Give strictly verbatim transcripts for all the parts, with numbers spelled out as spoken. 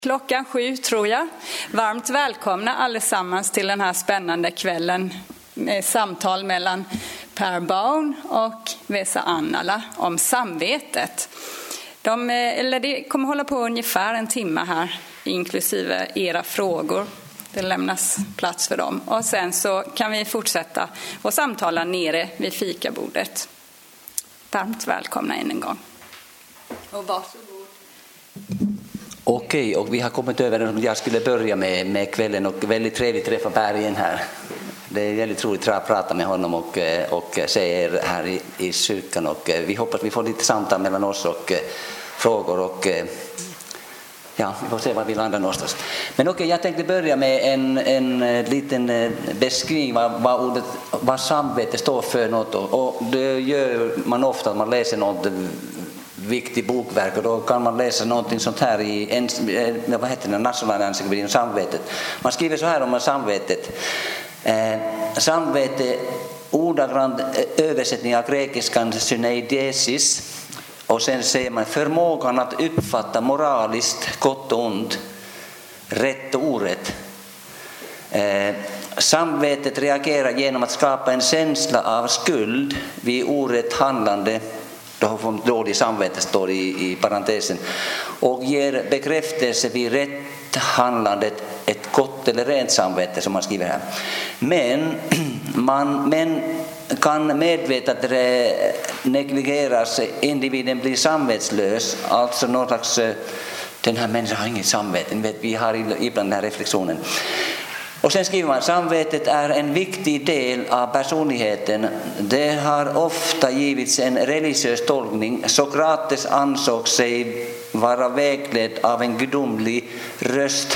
Klockan sju tror jag. Varmt välkomna allesammans till den här spännande kvällen med samtal mellan Per Baun och Vesa Annala om samvetet. De, eller det kommer hålla på ungefär en timme här, inklusive era frågor. Det lämnas plats för dem. Och sen så kan vi fortsätta och samtala nere vid fikabordet. Varmt välkomna än en gång. Och varsågod. Okej, och vi har kommit över, jag skulle börja med, med kvällen och väldigt trevligt träffa Per igen här. Det är väldigt roligt att prata med honom och, och se er här i, i kyrkan och vi hoppas vi får lite samtal mellan oss och frågor och ja, vi får se var vi landar någonstans. Men okej, jag tänkte börja med en, en liten beskrivning vad, vad, ordet, vad samvete står för något och, och det gör man ofta att man läser något viktigt bokverk och då kan man läsa någonting sånt här i en, vad heter det, nationella encyklopedin om samvetet. Man skriver så här om samvetet. Eh, samvete, ordagrant översättning av grekiskan syneidesis och sen säger man förmågan att uppfatta moraliskt gott och ont, rätt och orätt. Eh, samvetet reagerar genom att skapa en känsla av skuld vid orätt handlande. Då har dålig samvete står i, i parentesen och ger bekräftelse vid rätt handlandet ett gott eller rent samvete som man skriver här. Men man men kan medvetet negligeras, individen blir samvetslös, alltså någon slags den här människan har inget samvete, vi har ibland den här reflektionen. Och sen skriver man, samvetet är en viktig del av personligheten. Det har ofta givits en religiös tolkning. Sokrates ansåg sig vara vägledd av en gudomlig röst.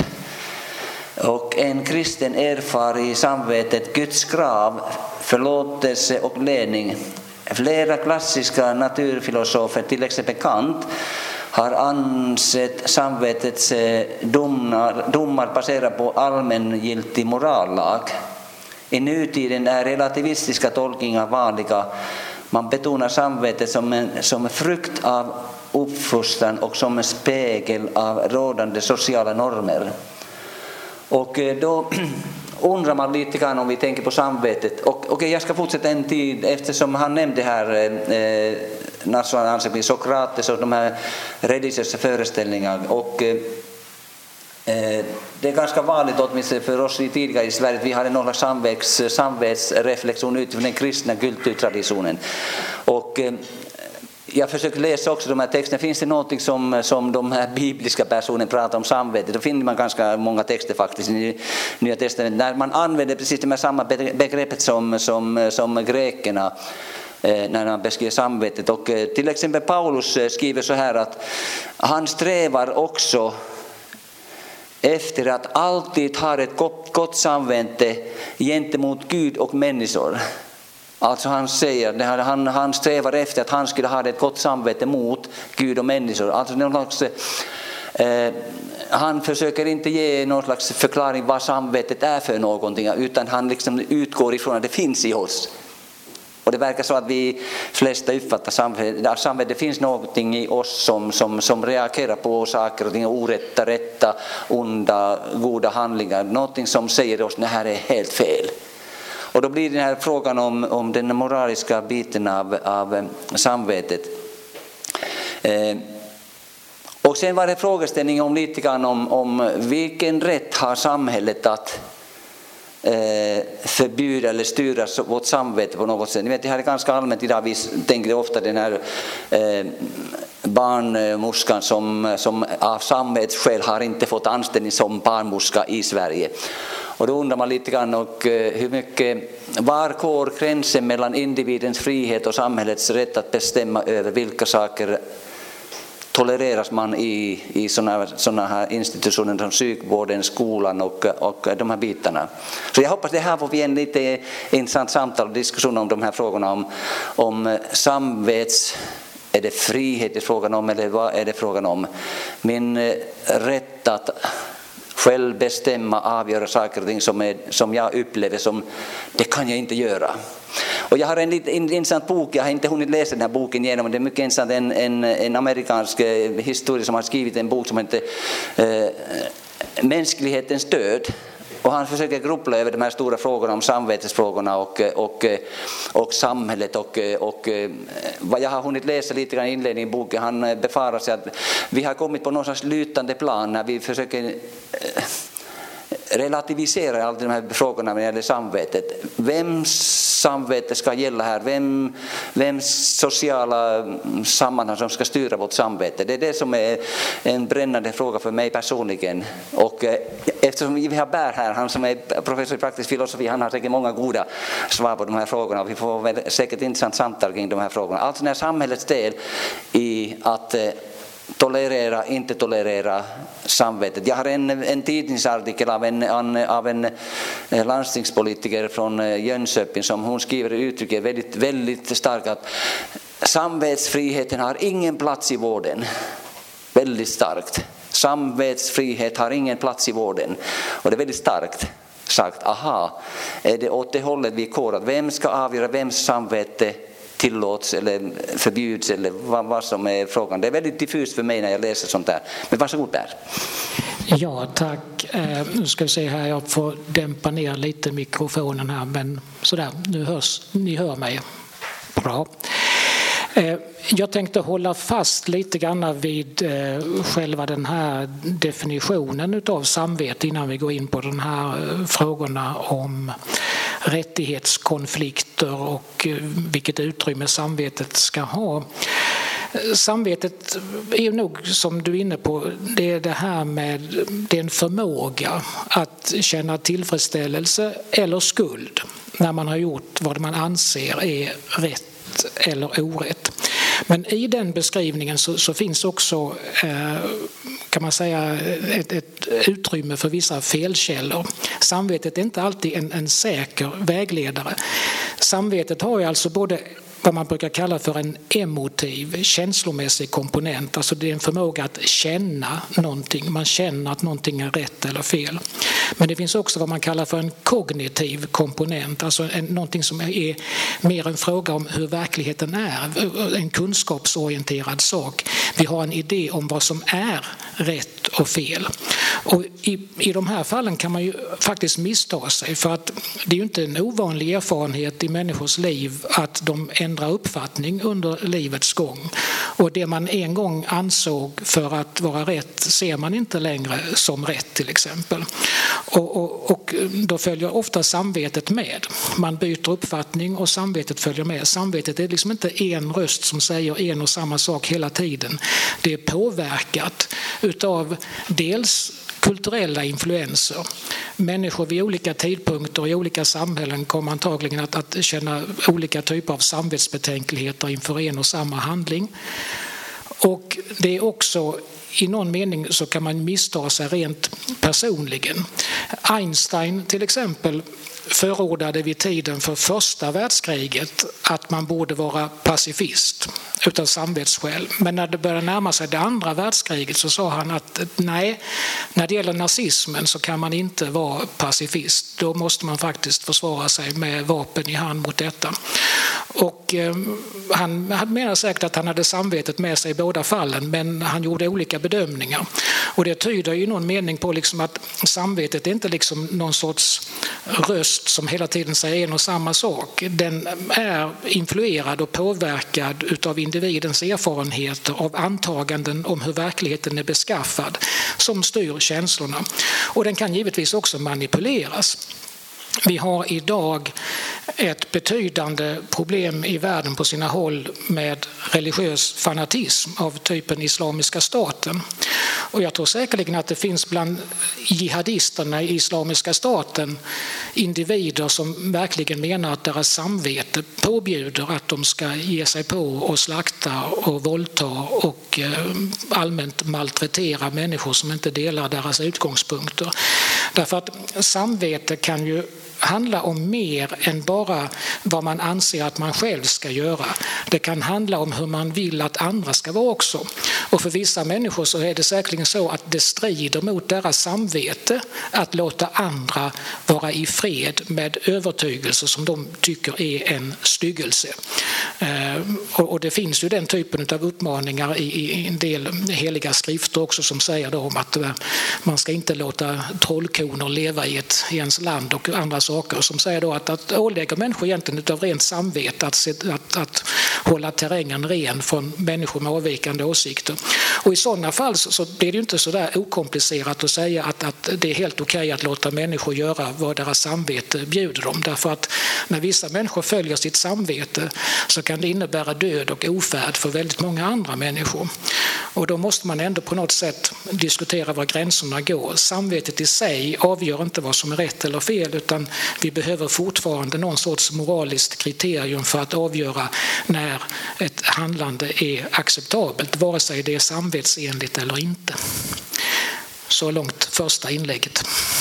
Och en kristen erfar i samvetet Guds krav, förlåtelse och ledning. Flera klassiska naturfilosofer, till exempel Kant, har ansett samvetets domar, domar baserade på allmängiltig morallag. I nutiden är relativistiska tolkningar vanliga. Man betonar samvetet som en som frukt av uppfostran och som en spegel av rådande sociala normer. Och då undrar man lite grann om vi tänker på samvetet. Och okay, jag ska fortsätta en tid eftersom han nämnde här eh, nationella encyklopedin Sokrates och de här religiösa föreställningarna och eh, det är ganska vanligt åtminstone för oss i tidigare i Sverige att vi har en någon samvets, samvetsreflektion utifrån den kristna kulturtraditionen och eh, jag försöker läsa också de här texterna. Finns det någonting som, som de här bibliska personerna pratar om samvetet? Då finner man ganska många texter faktiskt i Nya testamentet. När man använder precis det här samma begreppet som, som, som grekerna eh, när man beskriver samvetet. Och, eh, till exempel Paulus skriver så här att han strävar också efter att alltid ha ett gott, gott samvete gentemot Gud och människor. Alltså han säger, han, han strävar efter att han skulle ha ett gott samvete mot Gud och människor. Alltså någon slags, eh, han försöker inte ge någon slags förklaring vad samvetet är för någonting, utan han liksom utgår ifrån att det finns i oss. Och det verkar så att vi flesta uppfattar samvetet. Samvetet, det finns någonting i oss som, som, som reagerar på saker och ting, orätta, rätta, onda, goda handlingar. Någonting som säger oss att det här är helt fel. Och då blir den här frågan om, om den moraliska biten av, av samvetet. Eh, och sen var det frågeställning om lite grann om, om vilken rätt har samhället att eh, förbjuda eller styra vårt samvete på något sätt. Ni vet, det här är ganska allmänt idag, vi tänker ofta den här eh, barnmorskan som, som av samvetsskäl har inte fått anställning som barnmorska i Sverige. Och då undrar man lite grann och hur mycket, var går gränsen mellan individens frihet och samhällets rätt att bestämma över vilka saker tolereras man i, i sådana, sådana här institutioner som psykvården, skolan och, och de här bitarna. Så jag hoppas det här får vi en lite intressant samtal och diskussion om de här frågorna om, om samvets, är det frihet i frågan om eller vad är det frågan om? Min rätt att själv bestämma, avgöra saker och ting som, är, som jag upplever som det kan jag inte göra. Och jag har en lite intressant bok, jag har inte hunnit läsa den här boken igenom, men det är mycket intressant, en, en, en amerikansk historia som har skrivit en bok som heter eh, Mänsklighetens död. Och han försöker grubbla över de här stora frågorna om samvetesfrågorna och, och, och samhället. Och, och vad jag har hunnit läsa lite grann i inledningen i boken, han befarar sig att vi har kommit på någon slags lutande plan när vi försöker relativisera alla de här frågorna när det gäller samvetet. Vems samvete ska gälla här? Vem, vems sociala sammanhang som ska styra vårt samvete? Det är det som är en brännande fråga för mig personligen. Och eftersom vi har Bär här, han som är professor i praktisk filosofi, han har säkert många goda svar på de här frågorna. Vi får väl säkert intressant samtal kring de här frågorna. Alltså när samhällets del i att tolerera, inte tolerera samvetet. Jag har en, en tidningsartikel av en, av en landstingspolitiker från Jönköping som hon skriver och uttrycker väldigt, väldigt starkt att samvetsfriheten har ingen plats i vården. Väldigt starkt. Samvetsfrihet har ingen plats i vården. Och det är väldigt starkt sagt. Aha, är det åt det hållet vi går? Att vem ska avgöra vems samvete tillåts eller förbjuds eller vad, vad som är frågan. Det är väldigt diffust för mig när jag läser sånt där. Men varsågod där. Ja, tack. Eh, nu ska vi se här, jag får dämpa ner lite mikrofonen här, men sådär, nu hörs, ni hör mig. Bra. Eh, jag tänkte hålla fast lite grann vid eh, själva den här definitionen utav samvete innan vi går in på de här eh, frågorna om rättighetskonflikter och vilket utrymme samvetet ska ha. Samvetet är nog, som du är inne på, det är det här med den förmåga att känna tillfredsställelse eller skuld när man har gjort vad man anser är rätt eller orätt. Men i den beskrivningen så, så finns också eh, kan man säga ett, ett utrymme för vissa felkällor. Samvetet är inte alltid en, en säker vägledare. Samvetet har ju alltså både vad man brukar kalla för en emotiv, känslomässig komponent. Alltså det är en förmåga att känna någonting. Man känner att någonting är rätt eller fel. Men det finns också vad man kallar för en kognitiv komponent. Alltså en, någonting som är mer en fråga om hur verkligheten är. En kunskapsorienterad sak. Vi har en idé om vad som är rätt och fel. Och i, i de här fallen kan man ju faktiskt missta sig. För att det är ju inte en ovanlig erfarenhet i människors liv att de ändrar uppfattning under livets gång. Och det man en gång ansåg för att vara rätt ser man inte längre som rätt till exempel. Och, och, och då följer ofta samvetet med. Man byter uppfattning och samvetet följer med. Samvetet är liksom inte en röst som säger en och samma sak hela tiden. Det är påverkat utav dels kulturella influenser. Människor vid olika tidpunkter i olika samhällen kommer antagligen att, att känna olika typer av samvetsbetänkligheter inför en och samma handling. Och det är också i någon mening så kan man missta sig rent personligen. Einstein till exempel förordade vid tiden för första världskriget att man borde vara pacifist utav samvetsskäl. Men när det började närma sig det andra världskriget så sa han att nej, när det gäller nazismen så kan man inte vara pacifist. Då måste man faktiskt försvara sig med vapen i hand mot detta. Och eh, han menar säkert att han hade samvetet med sig i båda fallen, men han gjorde olika bedömningar. Och det tyder i någon mening på liksom att samvetet är inte liksom någon sorts röst som hela tiden säger en och samma sak. Den är influerad och påverkad utav individens erfarenheter av antaganden om hur verkligheten är beskaffad som styr känslorna. Och den kan givetvis också manipuleras. Vi har idag ett betydande problem i världen på sina håll med religiös fanatism av typen Islamiska staten. Och jag tror säkerligen att det finns bland jihadisterna i Islamiska staten individer som verkligen menar att deras samvete påbjuder att de ska ge sig på och slakta och våldta och allmänt malträtera människor som inte delar deras utgångspunkter. Därför att samvete kan ju handla om mer än bara vad man anser att man själv ska göra. Det kan handla om hur man vill att andra ska vara också. Och för vissa människor så är det säkerligen så att det strider mot deras samvete att låta andra vara i fred med övertygelse som de tycker är en styggelse. Och det finns ju den typen av uppmaningar i en del heliga skrifter också som säger då om att man ska inte låta trollkoner leva i, ett, i ens land och andra saker, som säger då att, att ålägger människor egentligen utav rent samvete att, att, att hålla terrängen ren från människor med avvikande åsikter. Och i sådana fall så, så blir det ju inte så där okomplicerat att säga att, att det är helt okej att låta människor göra vad deras samvete bjuder dem. Därför att när vissa människor följer sitt samvete så kan det innebära död och ofärd för väldigt många andra människor. Och då måste man ändå på något sätt diskutera var gränserna går. Samvetet i sig avgör inte vad som är rätt eller fel, utan vi behöver fortfarande någon sorts moraliskt kriterium för att avgöra när ett handlande är acceptabelt, vare sig det är samvetsenligt eller inte. Så långt första inlägget.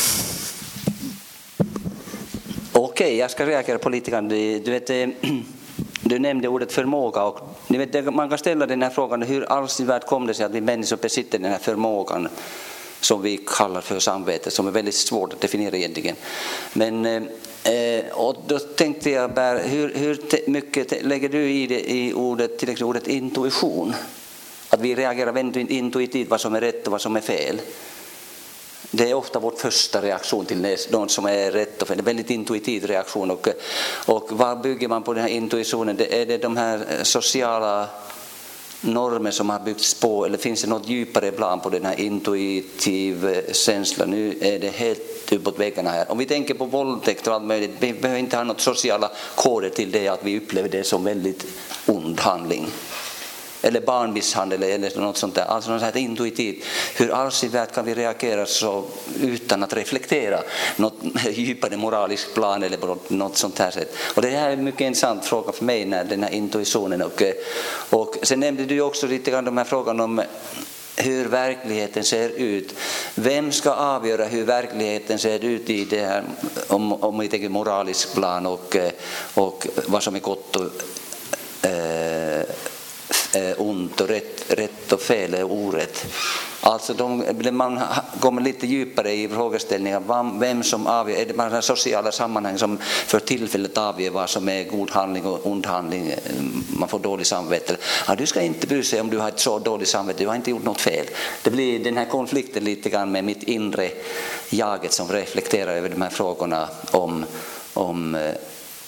Okej, okay, jag ska reagera på lite grann. Du, du, vet, du nämnde ordet förmåga och ni vet, man kan ställa den här frågan: hur alls i världen kom det sig att vi människor besitter den här förmågan som vi kallar för samvete, som är väldigt svårt att definiera egentligen. Men eh, och då tänkte jag bara, hur, hur mycket lägger du i det i ordet, till exempel ordet intuition? Att vi reagerar väldigt intuitivt vad som är rätt och vad som är fel. Det är ofta vår första reaktion till något som är rätt och fel. Det är en väldigt intuitiv reaktion. Och, och vad bygger man på den här intuitionen? Det är det de här sociala normer som har byggts på, eller finns det något djupare plan på den här intuitiv känslan? Nu är det helt uppåt väggarna här. Om vi tänker på våldtäkt och allt möjligt, vi behöver inte ha något sociala koder till det, att vi upplever det som väldigt ond handling. Eller barnmisshandel eller något sånt där. Alltså något sånt intuitivt. Hur alls i världen kan vi reagera så utan att reflektera något djupare moraliskt plan eller på något sånt här sätt. Och det här är en mycket intressant fråga för mig, när den här intuitionen. Och, och sen nämnde du också lite grann de här frågan om hur verkligheten ser ut. Vem ska avgöra hur verkligheten ser ut i det här, om, om vi tänker moraliskt plan och, och vad som är gott och eh, ont och rätt, rätt och fel och orätt. Alltså de, man kommer lite djupare i frågeställningar. Vem som avgör? Är det bara sociala sammanhang som för tillfället avgör vad som är god handling och ond handling? Man får dålig samvete. Ja, du ska inte bry sig om du har ett så dåligt samvete. Du har inte gjort något fel. Det blir den här konflikten lite grann med mitt inre jaget som reflekterar över de här frågorna om, om eh,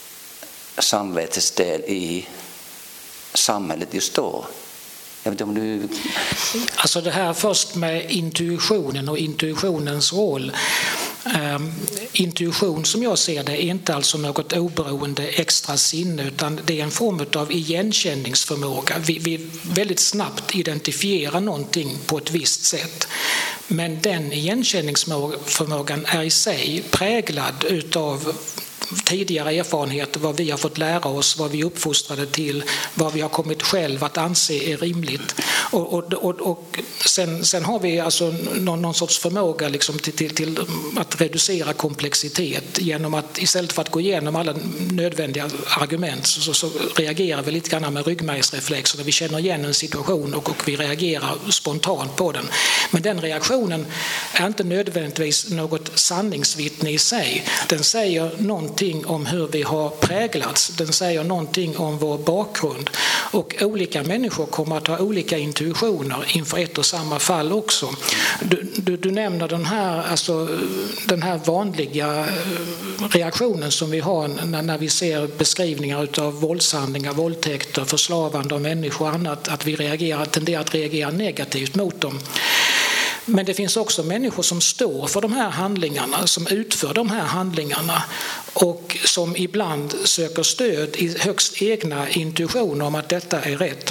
samvetets del i samhället just då. Jag vet inte om du... Alltså det här först med intuitionen och intuitionens roll. Um, intuition som jag ser det är inte alltså något oberoende extra sinne, utan det är en form av igenkänningsförmåga. Vi, vi väldigt snabbt identifierar någonting på ett visst sätt. Men den igenkänningsförmågan är i sig präglad utav tidigare erfarenheter, vad vi har fått lära oss, vad vi är uppfostrade till, vad vi har kommit själv att anse är rimligt. Och, och, och, och sen, sen har vi alltså någon, någon sorts förmåga liksom till, till, till att reducera komplexitet genom att istället för att gå igenom alla nödvändiga argument så, så reagerar vi lite grann med ryggmärgsreflexer. Vi känner igen en situation och, och vi reagerar spontant på den. Men den reaktionen är inte nödvändigtvis något sanningsvittne i sig. Den säger någonting om hur vi har präglats. Den säger någonting om vår bakgrund. Och olika människor kommer att ha olika intuitioner inför ett och samma fall också. Du, du, du nämner den här, alltså, den här vanliga reaktionen som vi har när, när vi ser beskrivningar av våldshandlingar, våldtäkter, förslavande av människor och annat, att vi reagerar, tenderar att reagera negativt mot dem. Men det finns också människor som står för de här handlingarna, som utför de här handlingarna och som ibland söker stöd i högst egna intuitioner om att detta är rätt.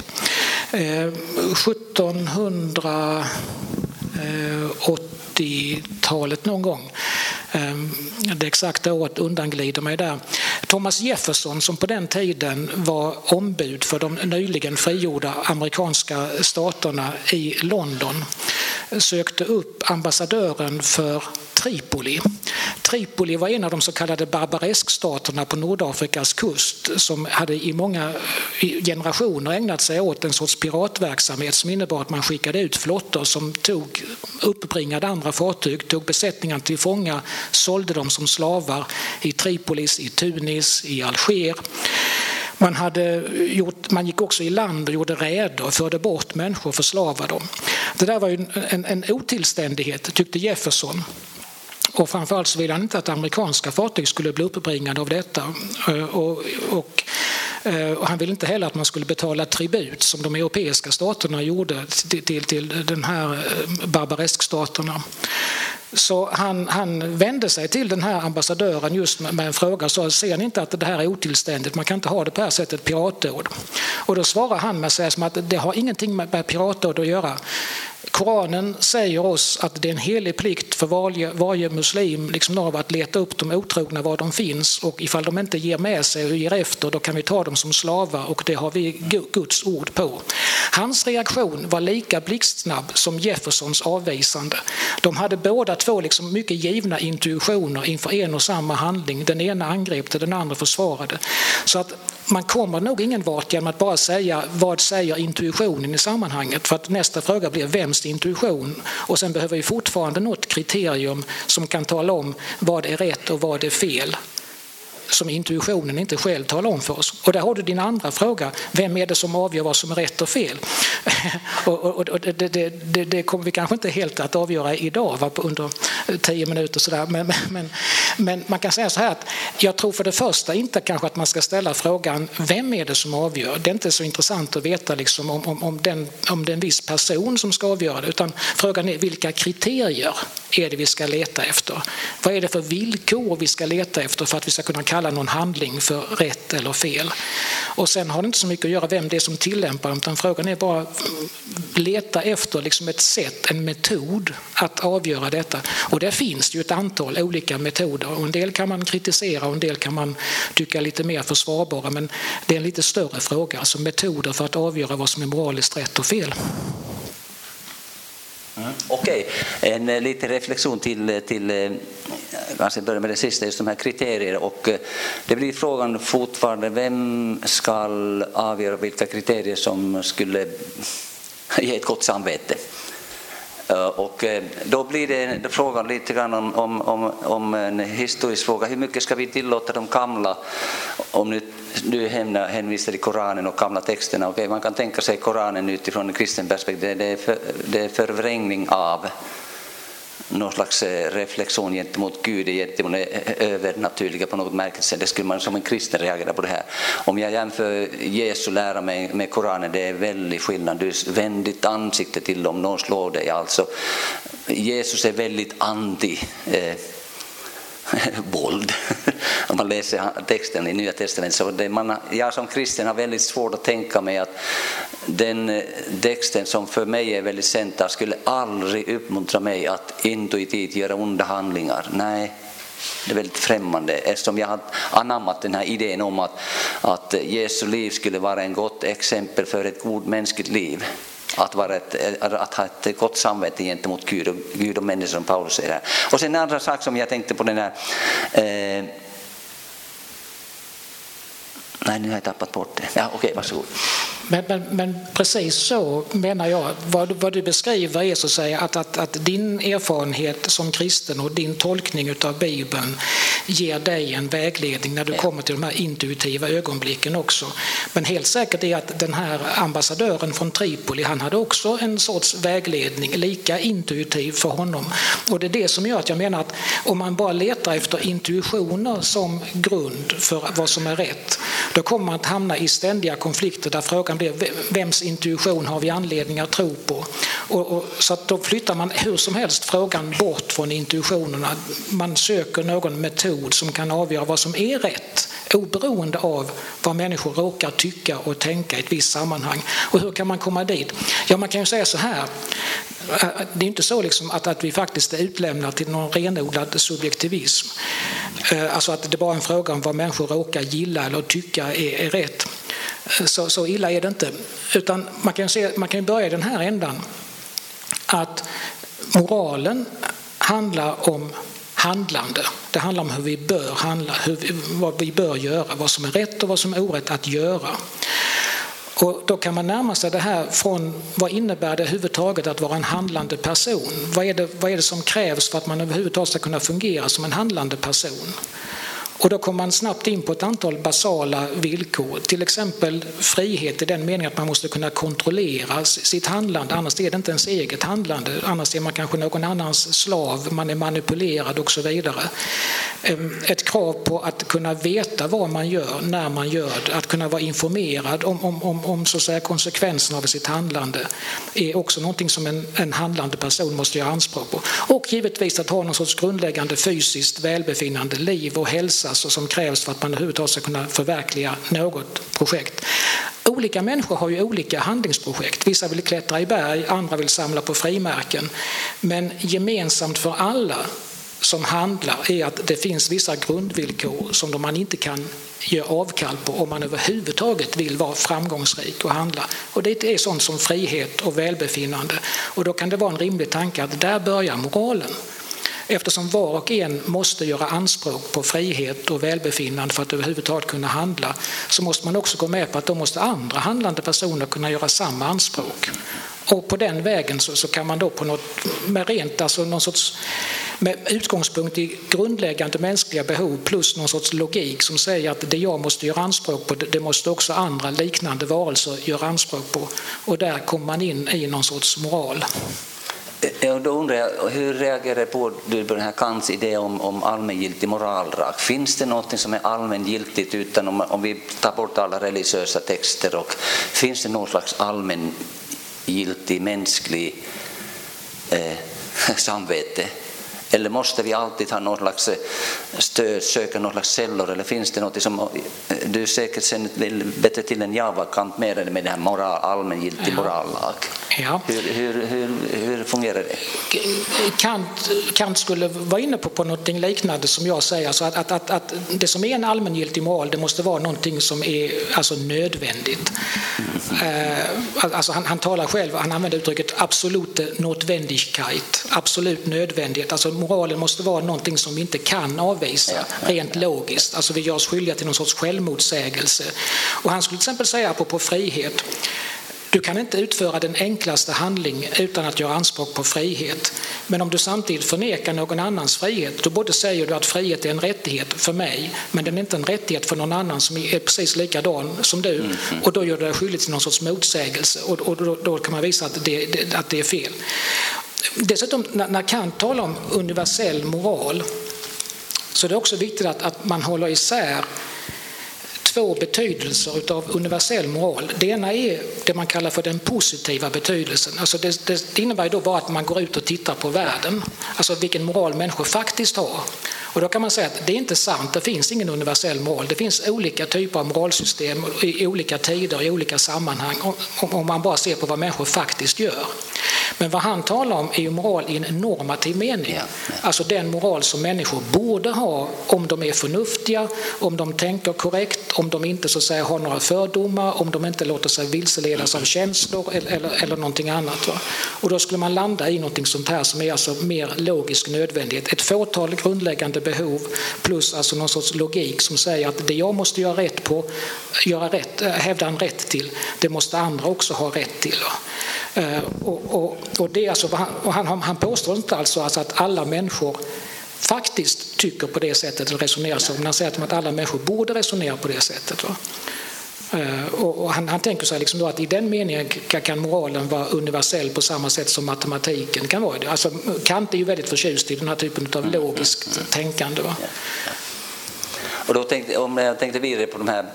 sjuttonhundraåttiotalet någon gång. Det exakta året undanglider mig där. Thomas Jefferson, som på den tiden var ombud för de nyligen frigjorda amerikanska staterna i London, sökte upp ambassadören för Tripoli. Tripoli var en av de så kallade barbareskstaterna på Nordafrikas kust som hade i många generationer ägnat sig åt en sorts piratverksamhet som innebar att man skickade ut flottor som tog uppbringade andra fartyg, tog besättningar till fånga, sålde dem som slavar i Tripolis, i Tunis, i Alger. Man, hade gjort, man gick också i land och gjorde räder och förde bort människor och förslavade dem. Det där var ju en, en otillständighet, tyckte Jefferson. Och framförallt så ville han inte att amerikanska fartyg skulle bli uppbringade av detta. Och, och, och han ville inte heller att man skulle betala tribut som de europeiska staterna gjorde till, till, till den här barbareskstaterna. Så han, han vände sig till den här ambassadören just med, med en fråga. Så ser ni inte att det här är otillständigt? Man kan inte ha det på det här sättet, piratdåd. Och då svarar han med att säga som att det har ingenting med piratdåd att göra. Koranen säger oss att det är en helig plikt för varje, varje muslim liksom av att leta upp de otrogna var de finns, och ifall de inte ger med sig och ger efter, då kan vi ta dem som slavar, och det har vi Guds ord på. Hans reaktion var lika blixtsnabb som Jeffersons avvisande. De hade båda två liksom mycket givna intuitioner inför en och samma handling. Den ena angrep det, den andra försvarade. Så att man kommer nog ingen vart genom att bara säga vad säger intuitionen i sammanhanget, för att nästa fråga blir vems intuition, och sen behöver vi fortfarande något kriterium som kan tala om vad är rätt och vad är fel, som intuitionen inte själv talar om för oss. Och där har du din andra fråga, vem är det som avgör vad som är rätt och fel? och, och, och det, det, det, det kommer vi kanske inte helt att avgöra idag, va, under tio minuter sådär. Men, men, men man kan säga så här att jag tror för det första inte kanske att man ska ställa frågan vem är det som avgör. Det är inte så intressant att veta liksom om, om, om, den, om det är en viss person som ska avgöra det, utan frågan är vilka kriterier är det vi ska leta efter? Vad är det för villkor vi ska leta efter för att vi ska kunna kalla någon handling för rätt eller fel? Och sen har det inte så mycket att göra vem det är som tillämpar, utan frågan är bara leta efter liksom ett sätt, en metod att avgöra detta. Och det finns ju ett antal olika metoder, och en del kan man kritisera och en del kan man tycka lite mer försvarbara, men det är en lite större fråga, alltså metoder för att avgöra vad som är moraliskt rätt och fel. Mm. Okej, okay. En eh, liten reflektion till, till eh, kanske börja med det sista, just de här kriterierna, och eh, det blir frågan fortfarande, vem ska avgöra vilka kriterier som skulle ge ett gott samvete? Uh, och uh, då blir det frågan lite grann om, om, om, om en historisk fråga. Hur mycket ska vi tillåta de gamla, om nu, nu hänvisar till Koranen och gamla texterna. Okay, man kan tänka sig Koranen utifrån en kristen perspektiv. Det är, för, det är förvrängning av någon slags reflektion gentemot Gud, gentemot det övernaturliga på något märkligt sätt. Det skulle man som en kristen reagera på det här. Om jag jämför Jesu lära med, med Koranen, det är väldigt skillnad. Du vänder ditt ansikte till om någon slår dig. Alltså, Jesus är väldigt anti eh, våld. Om man läser texten i Nya testamentet, så det man, jag som kristen har väldigt svårt att tänka mig att den texten som för mig är väldigt central skulle aldrig uppmuntra mig att intuitivt göra onda handlingar. Nej, det är väldigt främmande, eftersom jag har anammat den här idén om att, att Jesu liv skulle vara en gott exempel för ett god mänskligt liv. Att, vara ett, att ha ett gott samvete gentemot Gud och, Gud och människor, som Paulus säger här. Och sen en andra sak som jag tänkte på, den här eh, nej, nu har jag tappat bort det. Ja, okej, varsågod. Men, men, men precis så menar jag, vad, vad du beskriver är så att säga att, att, att din erfarenhet som kristen och din tolkning av Bibeln ger dig en vägledning när du ja. kommer till de här intuitiva ögonblicken också. Men helt säkert är att den här ambassadören från Tripoli, han hade också en sorts vägledning, lika intuitiv för honom. Och det är det som gör att jag menar att om man bara letar efter intuitioner som grund för vad som är rätt, då kommer man att hamna i ständiga konflikter där frågan blir vems intuition har vi anledning att tro på. Och, och, så att då flyttar man hur som helst frågan bort från intuitionerna. Man söker någon metod som kan avgöra vad som är rätt, oberoende av vad människor råkar tycka och tänka i ett visst sammanhang. Och hur kan man komma dit? Ja, man kan ju säga så här. Det är inte så liksom att, att vi faktiskt är utlämnade till någon renodlad subjektivism. Alltså att det bara är en fråga om vad människor råkar gilla eller tycka är, är rätt. Så, så illa är det inte. Utan man kan, se, man kan börja i den här ändan. Att moralen handlar om handlande. Det handlar om hur vi bör handla, hur vi, vad vi bör göra, vad som är rätt och vad som är orätt att göra. Och då kan man närma sig det här från vad innebär det överhuvudtaget att vara en handlande person? Vad är det, vad är det som krävs för att man överhuvudtaget ska kunna fungera som en handlande person? Och då kommer man snabbt in på ett antal basala villkor. Till exempel frihet i den meningen att man måste kunna kontrollera sitt handlande. Annars är det inte ens eget handlande. Annars är man kanske någon annans slav. Man är manipulerad och så vidare. Ett krav på att kunna veta vad man gör, när man gör det. Att kunna vara informerad om, om, om, om så att säga, konsekvenserna av sitt handlande är också någonting som en, en handlande person måste göra anspråk på. Och givetvis att ha någon sorts grundläggande fysiskt välbefinnande, liv och hälsa alltså som krävs för att man överhuvudtaget ska kunna förverkliga något projekt. Olika människor har ju olika handlingsprojekt. Vissa vill klättra i berg, andra vill samla på frimärken. Men gemensamt för alla som handlar är att det finns vissa grundvillkor som man inte kan göra avkall på om man överhuvudtaget vill vara framgångsrik och handla. Och det är sånt som frihet och välbefinnande. Och då kan det vara en rimlig tanke att där börjar moralen. Eftersom var och en måste göra anspråk på frihet och välbefinnande för att överhuvudtaget kunna handla, så måste man också gå med på att då måste andra handlande personer kunna göra samma anspråk. Och på den vägen så, så kan man då på något med rent, alltså någon sorts med utgångspunkt i grundläggande mänskliga behov plus någon sorts logik som säger att det jag måste göra anspråk på, det måste också andra liknande varelser göra anspråk på. Och där kommer man in i någon sorts moral. Ja, då undrar jag, hur reagerar på, du på den här Kants idé om, om allmängiltig moralrak? Finns det något som är allmängiltigt utan om, om vi tar bort alla religiösa texter, och finns det någon slags allmängiltig mänsklig eh, samvete? Eller måste vi alltid ha någon slags stöd, söka någon slags källor, eller finns det något som du säkert sen vill bättre till än jag var Kant mer med det här moral, allmängiltig morallag? Ja. Hur, hur, hur, hur fungerar det? Kant, Kant skulle vara inne på, på något liknande som jag säger, så att, att, att, att det som är en allmängiltig moral, det måste vara någonting som är alltså nödvändigt. Mm. Uh, alltså han, han talar själv, han använder uttrycket absolute notwendigkeit, absolut nödvändighet. Alltså moralen måste vara någonting som vi inte kan avvisa, ja, ja, rent ja. logiskt. Alltså vi gör oss skyldiga till någon sorts självmotsägelse. Och han skulle till exempel säga på, på frihet: du kan inte utföra den enklaste handling utan att göra anspråk på frihet. Men om du samtidigt förnekar någon annans frihet, då både säger du att frihet är en rättighet för mig, men den är inte en rättighet för någon annan som är precis likadan som du. Mm, mm. Och då gör du dig skyldig till någon sorts motsägelse. Och, och då, då kan man visa att det, det, att det är fel. Dessutom, när Kant talar om universell moral, så är det också viktigt att, att man håller isär två betydelser av universell moral. Det ena är det man kallar för den positiva betydelsen. Alltså det, det innebär då bara att man går ut och tittar på världen. Alltså vilken moral människor faktiskt har. Och då kan man säga att det är inte sant, det finns ingen universell moral. Det finns olika typer av moralsystem i olika tider, i olika sammanhang, om, om man bara ser på vad människor faktiskt gör. Men vad han talar om är ju moral i en normativ mening. Ja, ja. Alltså den moral som människor borde ha om de är förnuftiga, om de tänker korrekt, om de inte så att säga har några fördomar, om de inte låter sig vilseledas av känslor eller, eller, eller någonting annat. Va? Och då skulle man landa i någonting sånt här som är alltså mer logisk nödvändighet. Ett fåtal grundläggande behov plus alltså någon sorts logik som säger att det jag måste göra rätt på, göra rätt, hävda en rätt till, det måste andra också ha rätt till. Va? Och, och, och det är alltså, och han, han påstår inte alltså att alla människor faktiskt tycker på det sättet eller resonerar så, men han säger att alla människor borde resonera på det sättet. Va? Och, och han, han tänker sig liksom då att i den meningen kan, kan moralen vara universell på samma sätt som matematiken kan vara det. Alltså, Kant är ju väldigt förtjust i den här typen av logiskt mm, mm. tänkande. Va? Ja, ja. Och då tänkte, om jag tänkte vidare på de här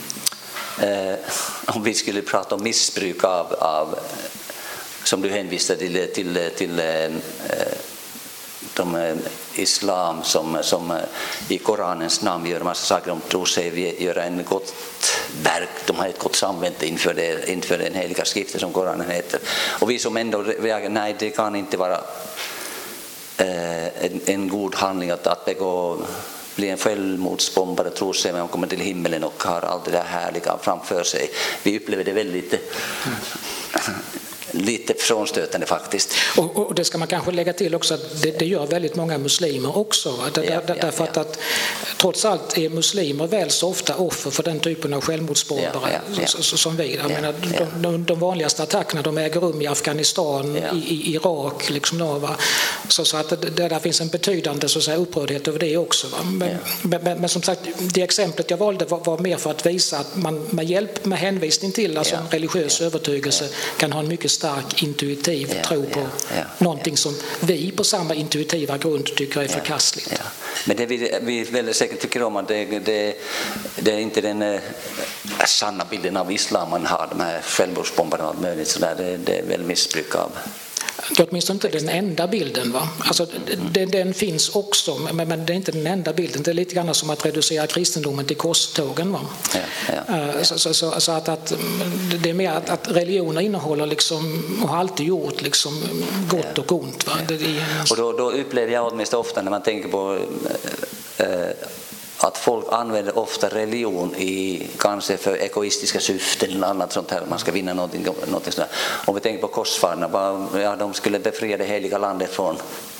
eh, om vi skulle prata om missbruk av, av som du hänvisade till, till, till eh, de islam som, som i Koranens namn gör massa saker, de tror sig göra en gott verk, de har ett gott samvete inför, det, inför den heliga skriften som Koranen heter. Och vi som ändå reagerar, nej det kan inte vara eh, en, en god handling att, att begå, bli en självmordsbombare, tror sig man kommer till himmelen och har allt det där härliga framför sig. Vi upplever det väldigt lite frånstötande faktiskt. Och, och det ska man kanske lägga till också att det, det gör väldigt många muslimer också. Va? Det, ja, där, ja, därför ja. Att, att trots allt är muslimer väl så ofta offer för den typen av självmordsbombare ja, ja, ja. som vi. Jag ja, menar, ja. de, de, de vanligaste attackerna de äger rum i Afghanistan, ja. i, i Irak. Liksom då, va? Så, så att det, det där finns en betydande så att säga, upprördhet över det också. Va? Men, ja. men, men, men som sagt, det exemplet jag valde var, var mer för att visa att man med hjälp, med hänvisning till alltså ja. en religiös ja. övertygelse ja. kan ha en mycket stark intuitiv ja. tro på ja. Ja. någonting som vi på samma intuitiva grund tycker är ja. förkastligt. Ja. Men det vi, vi väldigt säkert tycker om att det, det, det är inte den eh, sanna bilden av islam man har, de här självmordsbombarna och allt möjligt sådär, det, det är väl missbruk av. Det är åtminstone inte den enda bilden. Va? Alltså, den, den finns också, men, men det är inte den enda bilden. Det är lite grann som att reducera kristendomen till korstågen. Va? Ja, ja, ja. Så, så, så, så att, att, det är mer att, att religioner innehåller liksom, och har alltid gjort liksom, gott ja. och ont. Va? Ja. Det är en... Och då, då upplever jag åtminstone ofta när man tänker på äh, att folk använder ofta religion i kanske för egoistiska syften eller annat sånt här, man ska vinna någonting, någonting sånt där. Om vi tänker på korsfarna, bara, ja, de skulle befria det heliga landet från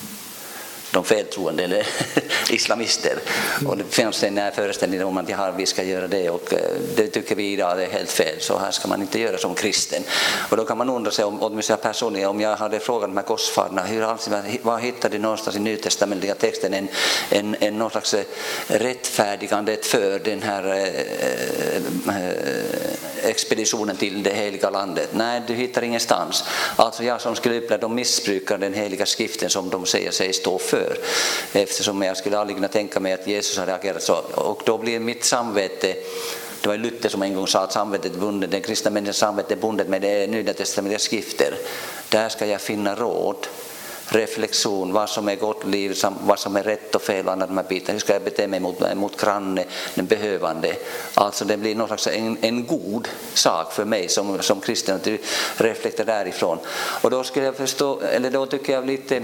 de feltroende eller islamister. Och det finns en föreställning om att ja, vi ska göra det, och det tycker vi idag är helt fel. Så här ska man inte göra som kristen. Och då kan man undra sig om, åtminstone personligen, om jag hade frågat de här korsfarna, hur alltså, vad hittade de någonstans i nytestamentliga texten en, en, en någon slags rättfärdigandet för den här äh, expeditionen till det heliga landet? Nej, du hittar ingenstans. Alltså jag som skulle uppleva, de missbrukar den heliga skriften som de säger sig stå för. Eftersom jag skulle aldrig kunna tänka mig att Jesus hade agerat så. Och då blir mitt samvete, det var Luther som en gång sa att samvetet är bundet, den kristna människans samvete är bundet med det nya testamentliga skrifter. Där ska jag finna råd, reflektion, vad som är gott liv, vad som är rätt och fel och andra de här bitarna. Hur ska jag bete mig mot, mot granne, den behövande? Alltså det blir någon slags en, en god sak för mig som, som kristen att reflektera därifrån. Och då skulle jag förstå, eller då tycker jag lite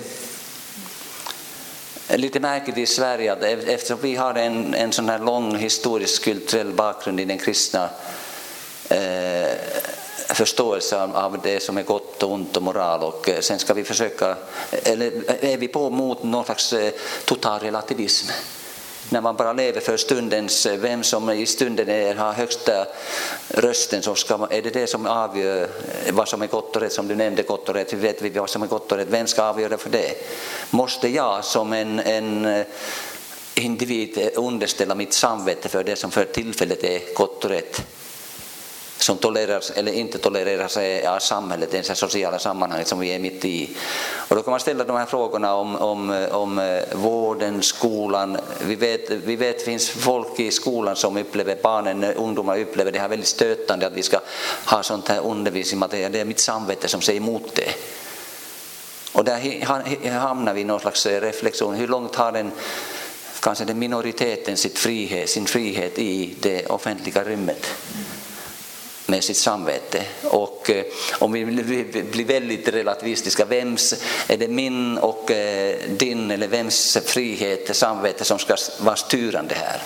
lite märkligt i Sverige att eftersom vi har en, en sån här lång historisk kulturell bakgrund i den kristna eh, förståelse av det som är gott och ont och moral, och sen ska vi försöka, eller är vi på mot någon slags total relativism när man bara lever för stundens, vem som i stunden är, har högsta rösten, så ska, är det det som avgör vad som är gott och rätt, som du nämnde, gott och rätt, hur vet vi vad som är gott och rätt, vem ska avgöra för det? Måste jag som en, en individ underställa mitt samvete för det som för tillfället är gott och rätt, som tolereras eller inte tolereras av samhället, det är sociala sammanhang som vi är mitt i. Och då kan man ställa de här frågorna om, om, om vården, skolan. Vi vet, vi vet det finns folk i skolan som upplever, barnen, ungdomar upplever det här väldigt stötande att vi ska ha sånt här undervisning, att det är mitt samvete som säger emot det. Och där hamnar vi i någon slags reflektion, hur långt har den, kanske den minoriteten sitt frihet, sin frihet i det offentliga rummet med sitt samvete. Och eh, om vi blir väldigt relativistiska, vems är det, min och eh, din, eller vems frihet, samvete som ska vara styrande här?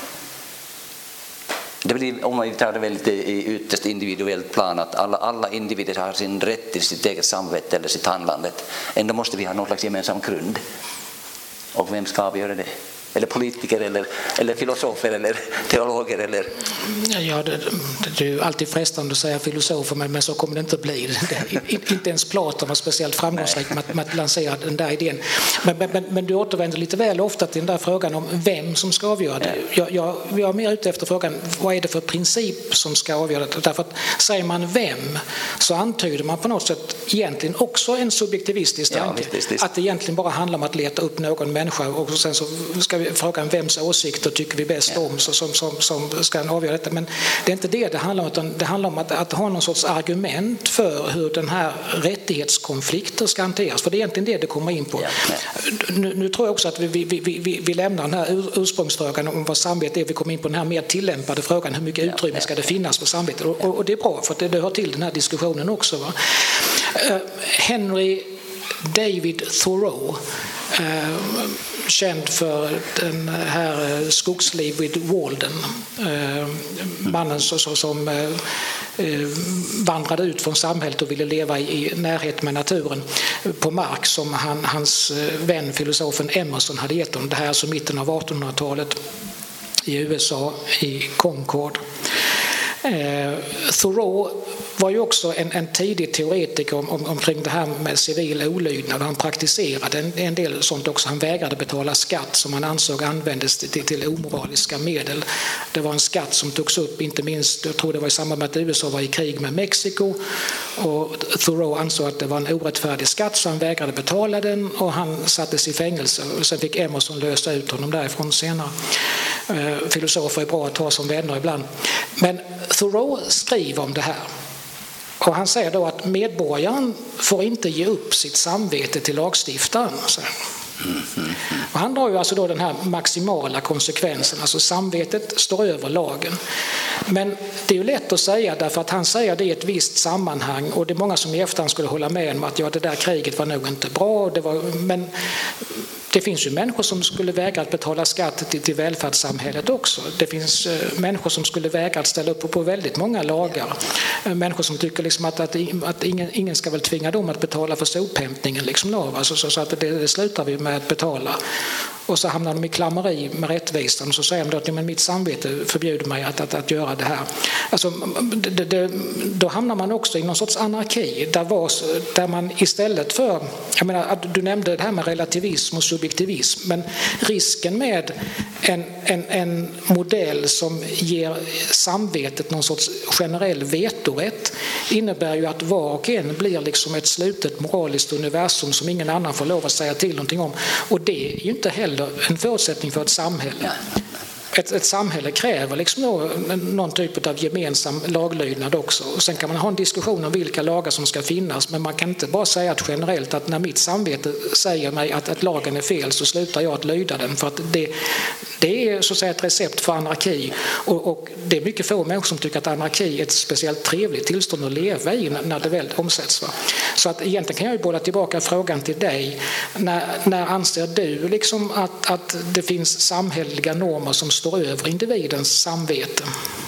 Det blir, om man tar det väldigt i ytterst individuellt plan, att alla, alla individer har sin rätt till sitt eget samvete eller sitt handlande. Ändå måste vi ha någon slags gemensam grund. Och vem ska avgöra det? Eller politiker, eller, eller filosofer, eller teologer, eller... Ja, det, det är ju alltid frestande att säga filosofer, men, men så kommer det inte att bli. Det, inte ens Platon var speciellt framgångsrik med, med att lansera den där idén. Men, men, men du återvänder lite väl ofta till den där frågan om vem som ska avgöra det. Jag, jag, jag är mer ute efter frågan, vad är det för princip som ska avgöra det? Därför att säger man vem, så antyder man på något sätt egentligen också en subjektivistisk tanke. Ja, visst, visst, visst. Att det egentligen bara handlar om att leta upp någon människa, och sen så ska vi frågan vems åsikter tycker vi bäst om, så som, som, som ska avgöra detta. Men det är inte det det handlar om, utan det handlar om att, att ha någon sorts argument för hur den här rättighetskonflikten ska hanteras. För det är egentligen det det kommer in på. Nu, nu tror jag också att vi, vi, vi, vi, vi lämnar den här ur, ursprungsfrågan om vad samvete är. Vi kommer in på den här mer tillämpade frågan, hur mycket utrymme ska det finnas för samvete. Och, och, och det är bra, för det, det hör till den här diskussionen också. Va? Uh, Henry David Thoreau, eh, känd för den här Skogsliv vid Walden, eh, mannen som, som eh, vandrade ut från samhället och ville leva i, i närhet med naturen på mark som han, hans vän filosofen Emerson hade gett honom. Det här är alltså mitten av artonhundratalet i U S A, i Concord. Eh, Thoreau var ju också en, en tidig teoretiker om, om, omkring det här med civil olydnad. Han praktiserade en, en del sånt också. Han vägrade betala skatt som han ansåg användes till, till omoraliska medel. Det var en skatt som togs upp, inte minst, jag tror det var i samband med att U S A var i krig med Mexiko. Och Thoreau ansåg att det var en orättfärdig skatt, så han vägrade betala den och han sattes i fängelse. Och sen fick Emerson lösa ut honom därifrån senare. Eh, filosofer är bra att ha som vänner ibland. Men Thoreau skriver om det här. Och han säger då att medborgaren får inte ge upp sitt samvete till lagstiftaren. Och han drar ju alltså då den här maximala konsekvensen, alltså samvetet står över lagen. Men det är ju lätt att säga, därför att han säger det i ett visst sammanhang, och det är många som i efterhand skulle hålla med om att ja, det där kriget var nog inte bra. Det var, men det finns ju människor som skulle vägra att betala skatt till, till välfärdssamhället också. Det finns eh, människor som skulle vägra att ställa upp på, på väldigt många lagar. Eh, människor som tycker liksom att, att, att ingen, ingen ska väl tvinga dem att betala för sophämtningen. Liksom då, alltså, så, så att det, det slutar vi med att betala. Och så hamnar de i klammeri med rättvisan och så säger de då att ja, men mitt samvete förbjuder mig att, att, att göra det här. Alltså, det, det, då hamnar man också i någon sorts anarki där, var, där man istället för, jag menar, att du nämnde det här med relativism och subjektivism, men risken med en, en, en modell som ger samvetet någon sorts generell vetorätt innebär ju att var och en blir liksom ett slutet moraliskt universum som ingen annan får lov att säga till någonting om. Och det är ju inte heller en förutsättning för ett samhälle. Ett, ett samhälle kräver liksom då, någon typ av gemensam laglydnad också. Och sen kan man ha en diskussion om vilka lagar som ska finnas, men man kan inte bara säga att generellt att när mitt samvete säger mig att, att lagen är fel så slutar jag att lyda den, för att det, det är så att säga ett recept för anarki. Och, och det är mycket få människor som tycker att anarki är ett speciellt trevligt tillstånd att leva i när det väl omsätts. Va? Så att egentligen kan jag ju bolla tillbaka frågan till dig. När, när anser du liksom att, att det finns samhälleliga normer som står över individens samvete?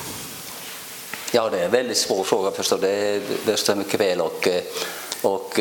Ja, det är en väldigt svår fråga förstås. Det förstår jag mycket väl. Och, och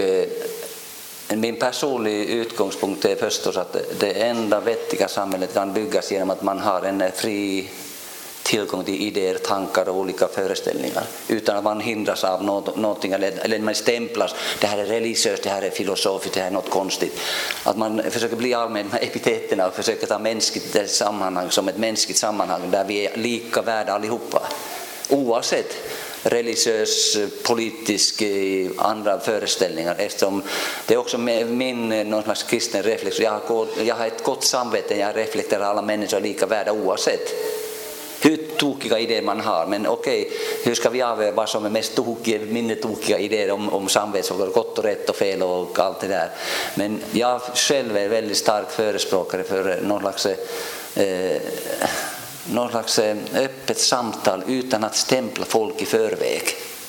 min personliga utgångspunkt är förstås att det enda vettiga samhället kan byggas genom att man har en fri tillgång till idéer, tankar och olika föreställningar utan att man hindras av något, någonting eller, eller man stämplas, det här är religiöst, det här är filosofiskt, det här är något konstigt. Att man försöker bli av med de här epiteterna och försöker ta mänskligt sammanhang som ett mänskligt sammanhang där vi är lika värda allihopa. Oavsett religiös, politisk, andra föreställningar, eftersom det är också min någon slags kristen reflex. Jag har, jag har ett gott samvete, jag reflekterar alla människor lika värda oavsett hur tokiga idéer man har. Men okej, hur ska vi avgöra vad som är mest tokiga, mindre tokiga idéer om, om samvetsfrågor, gott och rätt och fel och allt det där. Men jag själv är väldigt stark förespråkare för någon slags eh, någon slags öppet samtal utan att stämpla folk i förväg.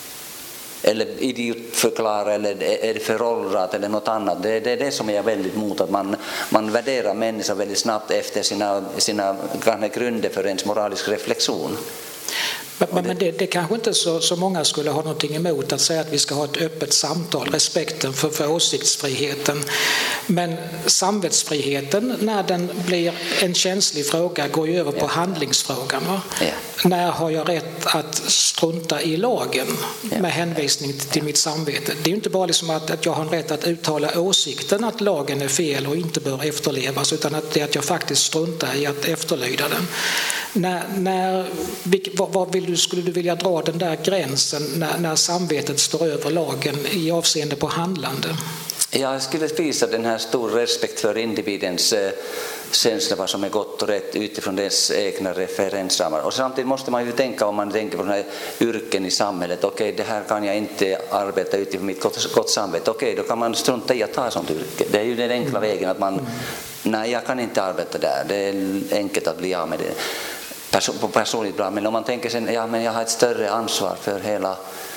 Eller idiotförklara eller är det föråldrat eller något annat. Det, det är det som jag är väldigt emot, att man, man värderar människor väldigt snabbt efter sina, sina grunder för ens moralisk reflektion. Men, men det, det kanske inte så, så många skulle ha någonting emot att säga att vi ska ha ett öppet samtal, respekten för, för åsiktsfriheten. Men samvetsfriheten, när den blir en känslig fråga, går ju över på yeah. handlingsfrågan. Va? Yeah. När har jag rätt att strunta i lagen yeah. med hänvisning till mitt samvete? Det är ju inte bara liksom att, att jag har rätt att uttala åsikten att lagen är fel och inte bör efterlevas, utan att det är att jag faktiskt struntar i att efterlyda den. När, när, vad, vad vill du, skulle du vilja dra den där gränsen när, när samvetet står över lagen i avseende på handlande? Jag skulle visa den här stor respekt för individens eh, känsla vad som är gott och rätt utifrån dess egna referensramar. Och samtidigt måste man ju tänka, om man tänker på den här yrken i samhället, okej, okay, det här kan jag inte arbeta utifrån mitt gott, gott samvete. Okej, okay, då kan man strunta i att ta sånt yrke. Det är ju den enkla vägen att man, nej, jag kan inte arbeta där. Det är enkelt att bli av med det. På personligt bra, men om man tänker sen, ja, men jag har ett större ansvar för hela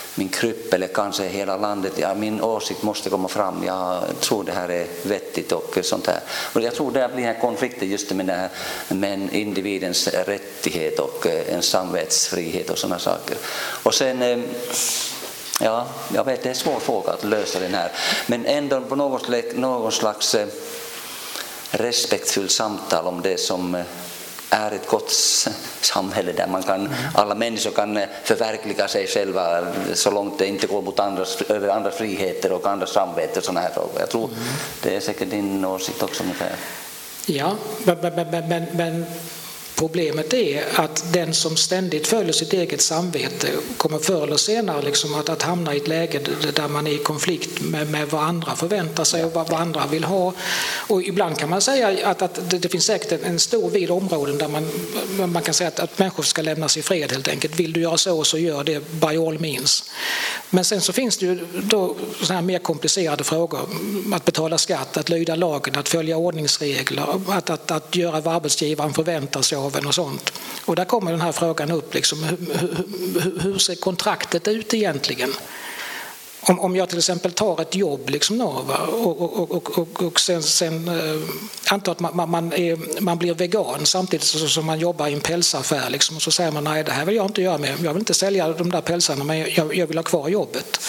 min grupp eller kanske hela landet. Ja, min åsikt måste komma fram. Jag tror det här är vettigt och sånt här. Och jag tror det blir en konflikt just med, det här, med individens rättighet och en samvetsfrihet och sådana saker. Och sen, ja, jag vet det är en svår fråga att lösa den här. Men ändå på någon, någon slags respektfull samtal om det som är ett gott samhälle där man kan, alla människor kan förverkliga sig själva så långt det inte går mot andras, över andra friheter och andra samvete och sådana här frågor. Jag tror det är säkert din åsikt också ungefär. Ja, men, men, men, men problemet är att den som ständigt följer sitt eget samvete kommer förr eller senare liksom att, att hamna i ett läge där man är i konflikt med, med vad andra förväntar sig och vad, vad andra vill ha. Och ibland kan man säga att, att det, det finns säkert en, en stor vid områden där man, man kan säga att, att människor ska lämnas i fred helt enkelt. Vill du göra så så gör det by all means. Men sen så finns det ju då såna här mer komplicerade frågor. Att betala skatt, att lyda lagen, att följa ordningsregler, att, att, att göra vad arbetsgivaren förväntar sig av en och sånt. Och där kommer den här frågan upp. Liksom, hur, hur, hur ser kontraktet ut egentligen? Om, om jag till exempel tar ett jobb liksom då, och, och, och, och, och sen, sen äh, antar att man, man, är, man blir vegan samtidigt som man jobbar i en pälsaffär liksom, och så säger man nej det här vill jag inte göra med. Jag vill inte sälja de där pälsarna men jag, jag vill ha kvar jobbet.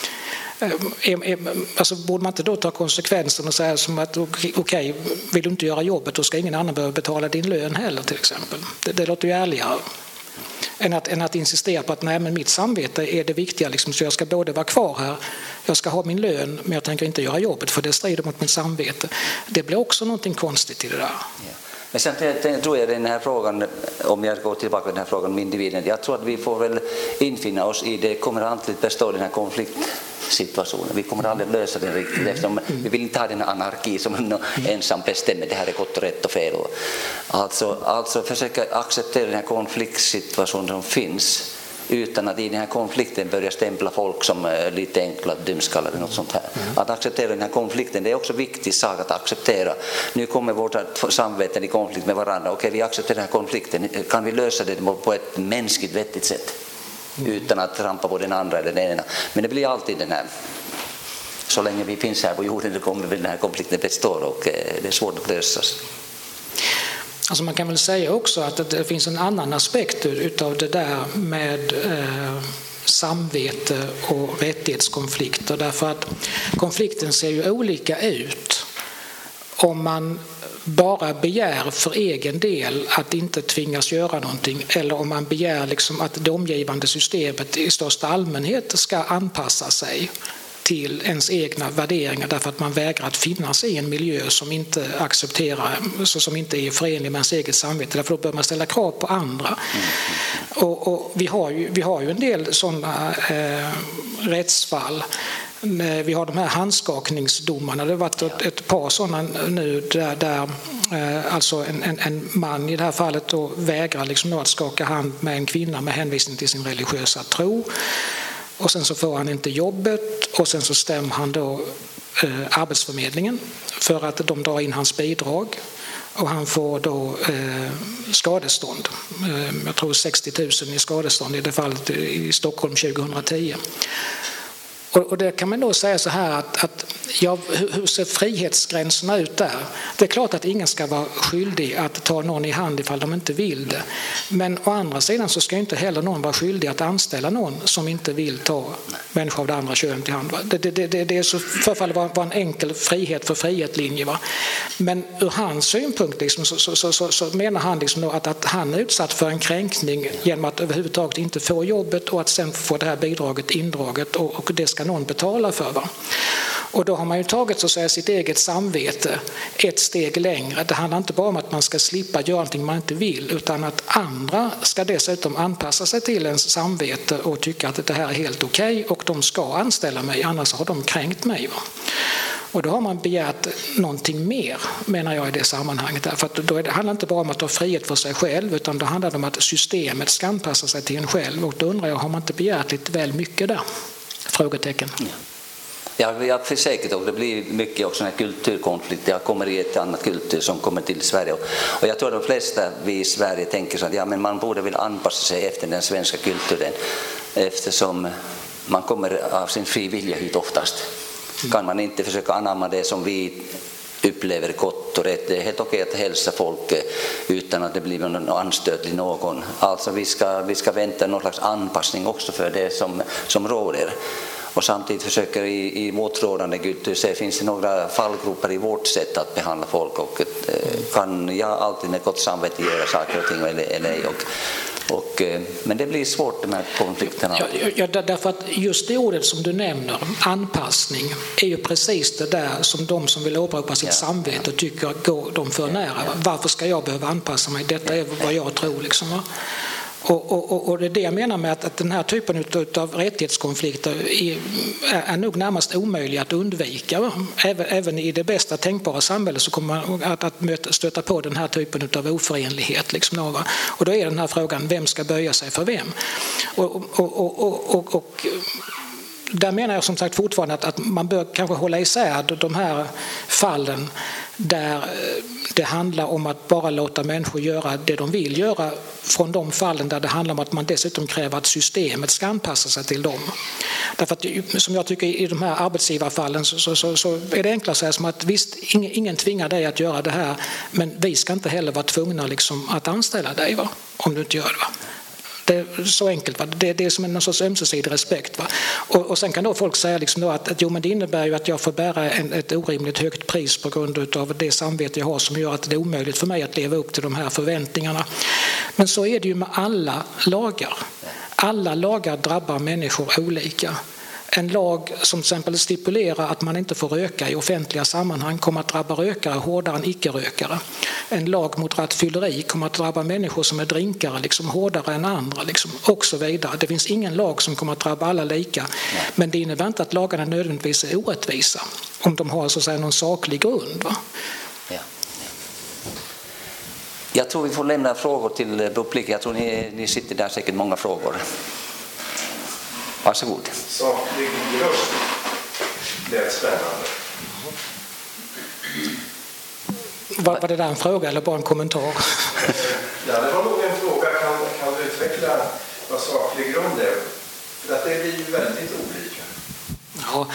Alltså, borde man inte då ta konsekvensen och säga som att okej, okay, vill du inte göra jobbet då ska ingen annan behöva betala din lön heller till exempel. Det, det låter ju ärligare än att, än att insistera på att nej, men mitt samvete är det viktiga liksom, så jag ska både vara kvar här, jag ska ha min lön men jag tänker inte göra jobbet för det strider mot mitt samvete. Det blir också någonting konstigt i det där. Ja. Men sen tror jag den här frågan, om jag går tillbaka till den här frågan om individen, jag tror att vi får väl infinna oss i det, kommer alltid bestå den här konfliktsituationen. Vi kommer aldrig lösa den riktigt eftersom vi vill inte ha den här anarki som en ensam bestämmer, det här är gott och rätt och fel. Alltså, alltså försöka acceptera den här konfliktsituationen som finns utan att i den här konflikten börja stämpla folk som lite enkla dumskallade något sånt här. Att acceptera den här konflikten, det är också en viktig sak att acceptera. Nu kommer vårt samveten i konflikt med varandra. Okej, vi accepterar den här konflikten. Kan vi lösa det på ett mänskligt vettigt sätt? Utan att trampa på den andra eller den ena. Men det blir alltid den här. Så länge vi finns här på jorden så kommer den här konflikten bestå och det är svårt att lösa. Alltså man kan väl säga också att det finns en annan aspekt utav det där med eh, samvete och rättighetskonflikter. Därför att konflikten ser ju olika ut om man bara begär för egen del att inte tvingas göra någonting eller om man begär liksom att det omgivande systemet i största allmänhet ska anpassa sig till ens egna värderingar därför att man vägrar att finnas i en miljö som inte accepterar, så som inte är förenlig med ens eget samvete. Därför då bör man ställa krav på andra. Mm. Och, och vi, har ju, vi har ju en del sådana eh, rättsfall. Vi har de här handskakningsdomarna. Det har varit ett, ett par sådana nu där, där eh, alltså en, en, en man i det här fallet då vägrar liksom att skaka hand med en kvinna med hänvisning till sin religiösa tro. Och sen så får han inte jobbet och sen så stämmer han då eh, Arbetsförmedlingen för att de drar in hans bidrag och han får då eh, skadestånd. Eh, jag tror sextio tusen i skadestånd i det fallet i Stockholm tjugohundratio. Och, och det kan man då säga så här att, att ja, hur ser frihetsgränserna ut där? Det är klart att ingen ska vara skyldig att ta någon i hand ifall de inte vill det. Men å andra sidan så ska inte heller någon vara skyldig att anställa någon som inte vill ta människor av det andra könet i hand. Det, det, det, det är så förfaller vara, vara en enkel frihet för frihet-linje. Va? Men ur hans synpunkt liksom, så, så, så, så menar han liksom att, att han är utsatt för en kränkning genom att överhuvudtaget inte få jobbet och att sen få det här bidraget indraget och, och det ska någon betala för. Va? Och då har man ju tagit så att säga, sitt eget samvete ett steg längre. Det handlar inte bara om att man ska slippa göra någonting man inte vill utan att andra ska dessutom anpassa sig till ens samvete och tycka att det här är helt okej okay och de ska anställa mig, annars har de kränkt mig. Va? Och då har man begärt någonting mer, menar jag, i det sammanhanget. För att då är det handlar inte bara om att ha frihet för sig själv utan det handlar om att systemet ska anpassa sig till en själv. Och då undrar jag, har man inte begärt lite väl mycket där? Frågetecken. Ja. Ja, jag för säkert och det blir mycket också en kulturkonflikt. Jag kommer i ett annat kultur som kommer till Sverige. Och jag tror att de flesta vi i Sverige tänker så att ja, men man borde väl anpassa sig efter den svenska kulturen. Eftersom man kommer av sin fri vilja hit oftast. Kan man inte försöka anamma det som vi upplever gott och rätt. Det är helt okej att hälsa folk utan att det blir någon anstötlig någon. Alltså vi ska, vi ska vänta någon slags anpassning också för det som, som råder. Och samtidigt försöker i, i vårt rådande Gud se finns det några fallgropar i vårt sätt att behandla folk och kan jag alltid med gott samvete göra saker och ting eller, eller ej. Och, och, men det blir svårt de här konflikterna. Ja, ja, därför att just det ordet som du nämner, anpassning, är ju precis det där som de som vill åberopa sitt ja. samvete och tycker går de för nära. Varför ska jag behöva anpassa mig? Detta är vad jag tror liksom, va? Och, och, och det är det jag menar med att, att den här typen av rättighetskonflikter är, är nog närmast omöjlig att undvika. Även, även i det bästa tänkbara samhället så kommer man att, att möta, stöta på den här typen av oförenlighet. Liksom, och då är den här frågan, vem ska böja sig för vem? Och, och, och, och, och, och där menar jag som sagt fortfarande att, att man bör kanske hålla isär de här fallen där det handlar om att bara låta människor göra det de vill göra från de fallen där det handlar om att man dessutom kräver att systemet ska anpassa sig till dem. Därför att som jag tycker i de här arbetsgivarfallen så, så, så, så är det enklare att säga som att visst, ingen, ingen tvingar dig att göra det här, men vi ska inte heller vara tvungna liksom att anställa dig, va? Om du inte gör det. Va? Det är så enkelt, va? Det, det är som en sorts ömsesidig respekt. Va? Och, och sen kan då folk säga liksom då att, att jo, men det innebär ju att jag får bära en, ett orimligt högt pris på grund av det samvete jag har som gör att det är omöjligt för mig att leva upp till de här förväntningarna. Men så är det ju med alla lagar. Alla lagar drabbar människor olika. En lag som till exempel stipulerar att man inte får röka i offentliga sammanhang kommer att drabba rökare hårdare än icke-rökare. En lag mot rattfylleri kommer att drabba människor som är drinkare liksom hårdare än andra liksom, och så vidare. Det finns ingen lag som kommer att drabba alla lika. Nej. Men det innebär inte att lagarna nödvändigtvis är orättvisa om de har så att säga någon saklig grund. Va? Ja. Jag tror vi får lämna frågor till publiken. Jag tror ni, ni sitter där säkert många frågor. Varsågod. Saklig grund. Det är spännande. Var, var det där en fråga eller bara en kommentar? Ja, det var nog en fråga. Kan, kan du utveckla vad saklig grund är? För att det blir ju väldigt olika. Ja.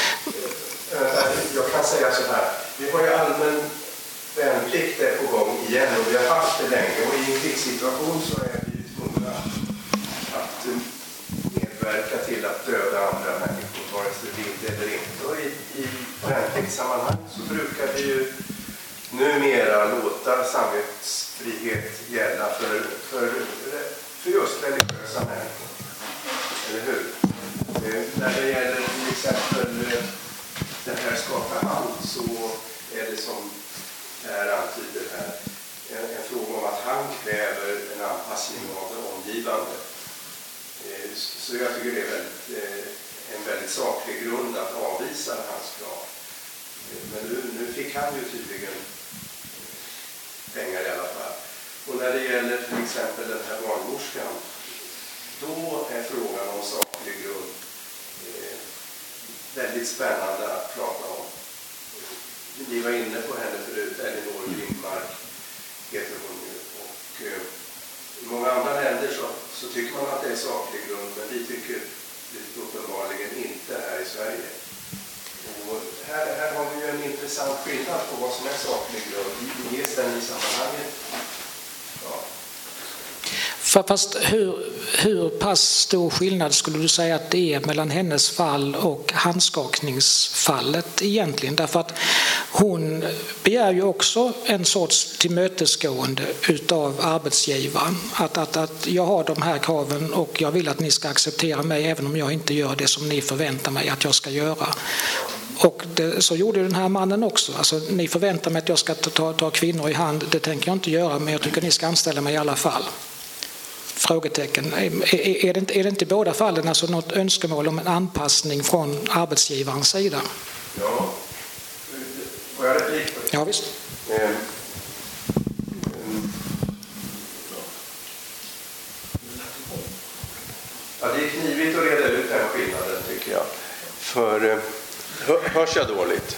Jag kan säga så här. Vi har ju allmän värnplikt är på gång igen och vi har haft det länge. Och i en krigssituation så är vi tvungna att medverka till att döda andra människor, vare sig det vill eller inte. Och i, i värnpliktssammanhang så brukar vi ju numera låta samvetsfrihet gälla för, för, för just religiösa människor. Eller hur? Eh, när det gäller till exempel eh, det här skaka hand så är det som här antyder här en, en fråga om att han kräver en anpassning av det omgivande. Eh, så jag tycker det är väldigt, eh, en väldigt saklig grund att avvisa hans krav. Eh, men nu, nu fick han ju tydligen pengar i alla fall. Och när det gäller till exempel den här barnmorskan, då är frågan om saklig grund eh, väldigt spännande att prata om. Vi var inne på henne förut, Elinor Lindmark heter hon ju. Och eh, i många andra länder så, så tycker man att det är saklig grund, men vi tycker det uppenbarligen inte här i Sverige. Och här, här har vi ju en intressant skillnad på vad som är saklig grund. Vi ges den i sammanhanget. Ja. Fast hur, hur pass stor skillnad skulle du säga att det är mellan hennes fall och handskakningsfallet egentligen? Därför att hon begär ju också en sorts tillmötesgående utav arbetsgivaren. Att, att, att jag har de här kraven och jag vill att ni ska acceptera mig även om jag inte gör det som ni förväntar mig att jag ska göra. Och det, så gjorde den här mannen också. Alltså, ni förväntar mig att jag ska ta, ta kvinnor i hand. Det tänker jag inte göra, men jag tycker att ni ska anställa mig i alla fall. Frågetecken. Är, är, är, det inte, är det inte i båda fallen alltså något önskemål om en anpassning från arbetsgivarens sida? Ja. Får jag replik på det? Ja, visst. Mm. Mm. Ja, det är knivigt att reda ut den skillnaden tycker jag. För hör, hörs jag dåligt?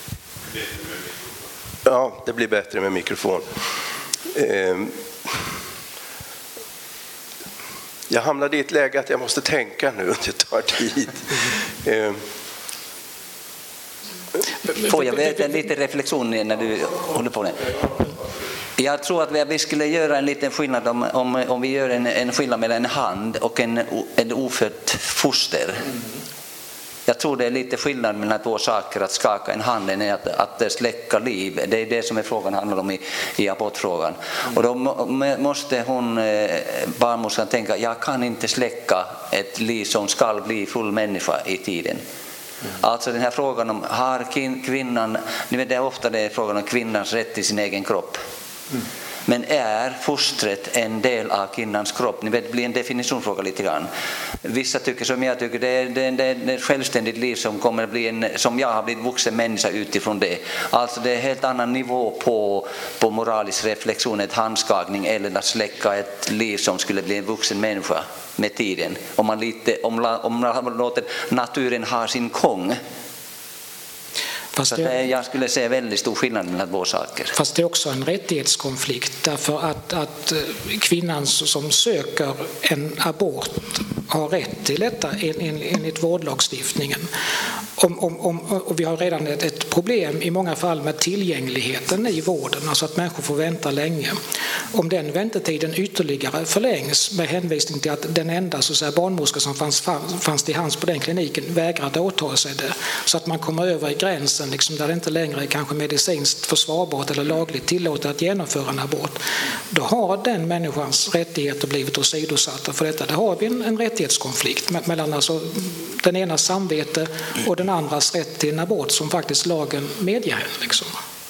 Ja, det blir bättre med mikrofon. Mm. jag hamnade i ett läge att jag måste tänka nu, det tar tid. Eh. Får jag veta en liten reflektion när du håller på det? Jag tror att vi skulle göra en liten skillnad om, om, om vi gör en, en skillnad mellan en hand och en, en ofött foster. Jag tror det är lite skillnad mellan två saker, att skaka en hand än att, att släcka liv. Det är det som är frågan handlar om i, i abortfrågan. Och då måste hon, barnmorskan, tänka, jag kan inte släcka ett liv som ska bli full människa i tiden. Mm. Alltså den här frågan om, har kvinnan, ni vet det är ofta det är frågan om kvinnans rätt till sin egen kropp. Mm. Men är fostret en del av kvinnans kropp? Ni vet, det blir en definitionsfråga lite grann. Vissa tycker som jag tycker, det är, det är, det är ett självständigt liv som kommer att bli en, som jag har blivit vuxen människa utifrån det. Alltså det är en helt annan nivå på, på moralisk reflektion, ett handskakning eller att släcka ett liv som skulle bli en vuxen människa med tiden. Om man, lite, om, om man låter naturen ha sin gång. Fast det, det, jag skulle säga väldigt stor skillnad mellan två saker. Fast det är också en rättighetskonflikt, därför att, att kvinnan som söker en abort har rätt till detta enligt vårdlagstiftningen. Om, om, om, och vi har redan ett, ett problem i många fall med tillgängligheten i vården, alltså att människor får vänta länge. Om den väntetiden ytterligare förlängs med hänvisning till att den enda så att säga, barnmorska som fanns, fanns till hands på den kliniken vägrade åta sig det, så att man kommer över i gränsen liksom, där det inte längre är kanske medicinskt försvarbart eller lagligt tillåtet att genomföra en abort, då har den människans rättigheter blivit åsidosatta för detta. Där har vi en, en rättighetskonflikt mellan alltså, den ena samvete och den andras rätt till en abort som faktiskt lagen medger. Liksom.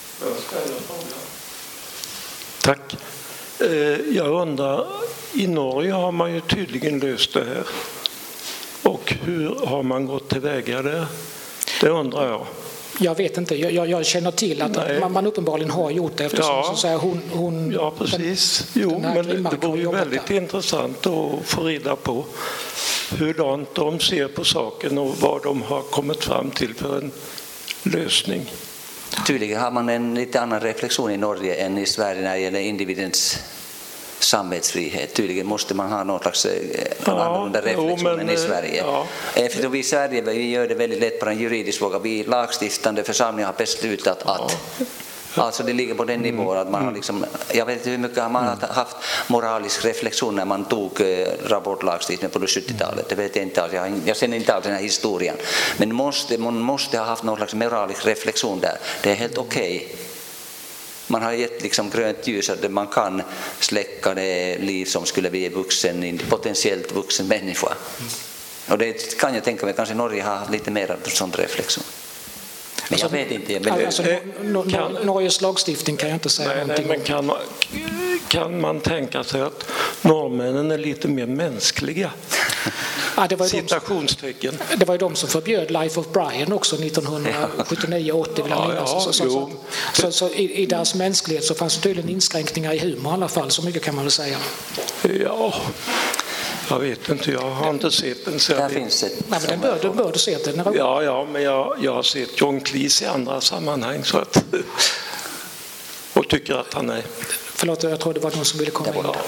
Tack. Jag undrar, i Norge har man ju tydligen löst det här. Och hur har man gått tillväga där? Det undrar jag. Jag vet inte, jag, jag känner till att man, man uppenbarligen har gjort det eftersom ja. så att säga, hon, hon... Ja, precis. Den, jo, den men det vore ju väldigt där. Intressant att få reda på hur de ser på saken och vad de har kommit fram till för en lösning. Tydligen har man en lite annan reflektion i Norge än i Sverige när det gäller individens samvetsfrihet. Tydligen måste man ha någon slags ja, annorlunda reflektion än i Sverige. Ja. Eftersom vi i Sverige vi gör det väldigt lätt på en juridisk fråga. Vi lagstiftande församlingar har beslutat att ja. Alltså det ligger på den nivån att man har liksom, jag vet inte hur mycket man har haft moralisk reflektion när man tog abortlagstiftningen på sjuttiotalet. Det vet jag inte alls. Jag, jag känner inte alls den här historien. Men måste, man måste ha haft någon slags moralisk reflektion där. Det är helt okej. Okay. Man har gett liksom grönt ljus att man kan släcka det liv som skulle bli vuxen, en potentiellt vuxen människa. Och det kan jag tänka mig, kanske Norge har lite mer av sån reflektion. Men alltså, jag vet inte. Men alltså, no, no, kan, Norges lagstiftning kan jag inte säga nej, någonting nej, men kan, man, kan man tänka sig att norrmännen är lite mer mänskliga? Ja, det, var Citationstecken. De som, det var ju de som förbjöd Life of Brian också nittonhundrasjuttionio åttio vill jag ja, minnas. ja, så, så, så, så, så i, i deras mänsklighet så fanns det tydligen inskränkningar i humor i alla fall, så mycket kan man väl säga. Ja, jag vet inte, jag har inte sett den. Så där finns det. Nej, men den bör, du bör du se den. Är ja, ja, men jag, jag har sett John Cleese i andra sammanhang så att, och tycker att han är... Förlåt, jag tror det var någon som ville komma in där.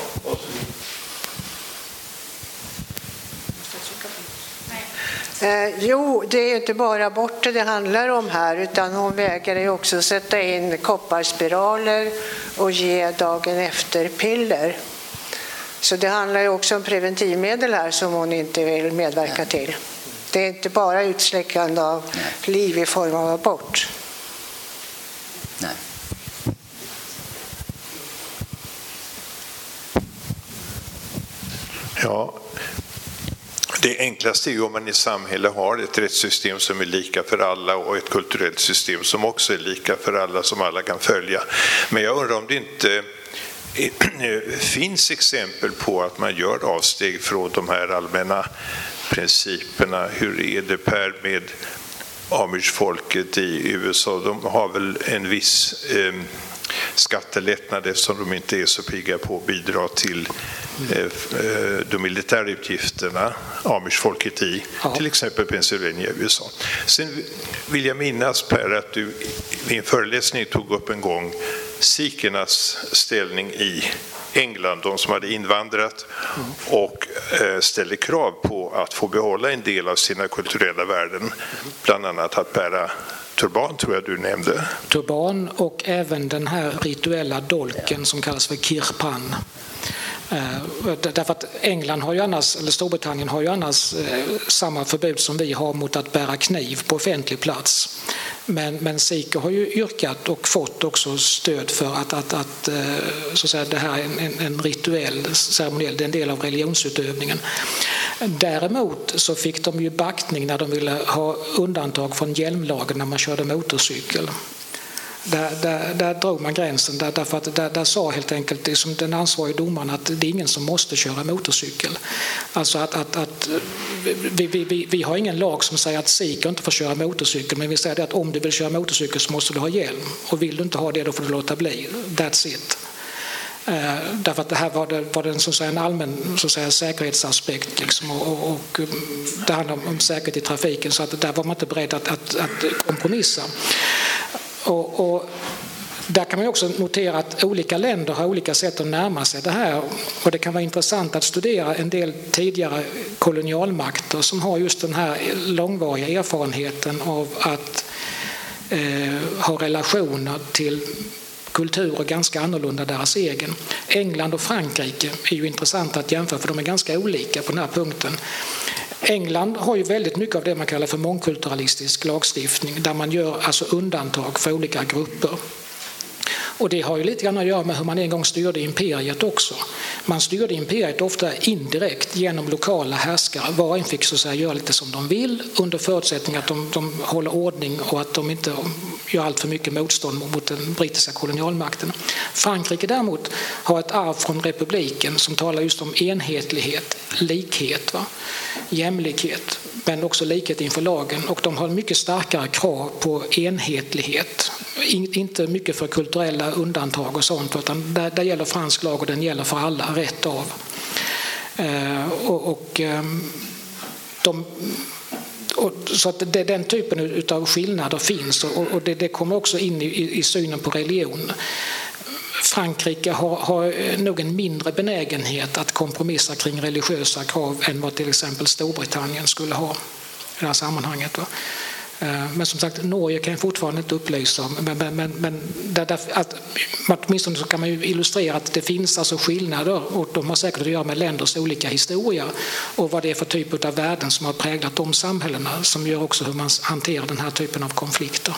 Eh, jo, det är inte bara aborter det handlar om här, utan hon vägrar ju också sätta in kopparspiraler och ge dagen efter piller. Så det handlar ju också om preventivmedel här som hon inte vill medverka till. Det är inte bara utsläckande av liv i form av abort. Nej. Ja, det enklaste är ju om man i samhället har ett rättssystem som är lika för alla och ett kulturellt system som också är lika för alla, som alla kan följa. Men jag undrar om det inte finns exempel på att man gör avsteg från de här allmänna principerna. Hur är det, Per, med Amish-folket i U S A? De har väl en viss eh, skattelättnad eftersom de inte är så pigga på att bidra till eh, de militära utgifterna, Amish-folket i ja. till exempel Pennsylvania i U S A. Sen vill jag minnas, Per, att du i en föreläsning tog upp en gång sikhernas ställning i England, de som hade invandrat, och eh, ställde krav på att få behålla en del av sina kulturella värden, bland annat att bära turban, tror jag du nämnde. Turban och även den här rituella dolken som kallas för kirpan. Därför att England har ju annars, eller Storbritannien har ju annars samma förbud som vi har mot att bära kniv på offentlig plats. Men, men sikher har ju yrkat och fått också stöd för att, att, att, så att säga, det här är en, en rituell ceremoniell, det är en del av religionsutövningen. Däremot så fick de ju backning när de ville ha undantag från hjälmlagen när man körde motorcykel. Där, där, där drog man gränsen, där, därför att där, där sa helt enkelt det som den ansvariga domaren att det är ingen som måste köra motorcykel. Alltså att, att, att vi, vi, vi, vi har ingen lag som säger att sikher inte får köra motorcykel, men vi säger det att om du vill köra motorcykel så måste du ha hjälm, och vill du inte ha det då får du låta bli. That's it. Uh, därför att det här var, det, var det en, så att säga, en allmän så att säga, säkerhetsaspekt liksom, och, och, och det handlar om, om säkerhet i trafiken, så att där var man inte beredd att, att, att kompromissa. Och, och där kan man också notera att olika länder har olika sätt att närma sig det här, och det kan vara intressant att studera en del tidigare kolonialmakter som har just den här långvariga erfarenheten av att eh, ha relationer till kulturer ganska annorlunda deras egen. England och Frankrike är ju intressant att jämföra, för de är ganska olika på den här punkten. England har ju väldigt mycket av det man kallar för mångkulturalistisk lagstiftning, där man gör alltså undantag för olika grupper. Och det har ju lite grann att göra med hur man en gång styrde imperiet också. Man styrde imperiet ofta indirekt genom lokala härskare. Var och en fick så att säga göra lite som de vill, under förutsättning att de, de håller ordning och att de inte gör allt för mycket motstånd mot den brittiska kolonialmakten. Frankrike däremot har ett arv från republiken som talar just om enhetlighet, likhet, va? Jämlikhet, men också likhet inför lagen, och de har mycket starkare krav på enhetlighet. In, inte mycket för kulturella undantag och sånt, utan där, där gäller fransk lag och den gäller för alla rätt av. Eh, och, och, de, och så att det, den typen av skillnader finns, och, och det, det kommer också in i, i synen på religion. Frankrike har, har nog en mindre benägenhet att kompromissa kring religiösa krav än vad till exempel Storbritannien skulle ha i det här sammanhanget. Men som sagt, Norge kan jag fortfarande inte upplysa om. Men, men, men, men där, att, åtminstone så kan man ju illustrera att det finns alltså skillnader, och de har säkert att göra med länders olika historia och vad det är för typ av värden som har präglat de samhällena, som gör också hur man hanterar den här typen av konflikter.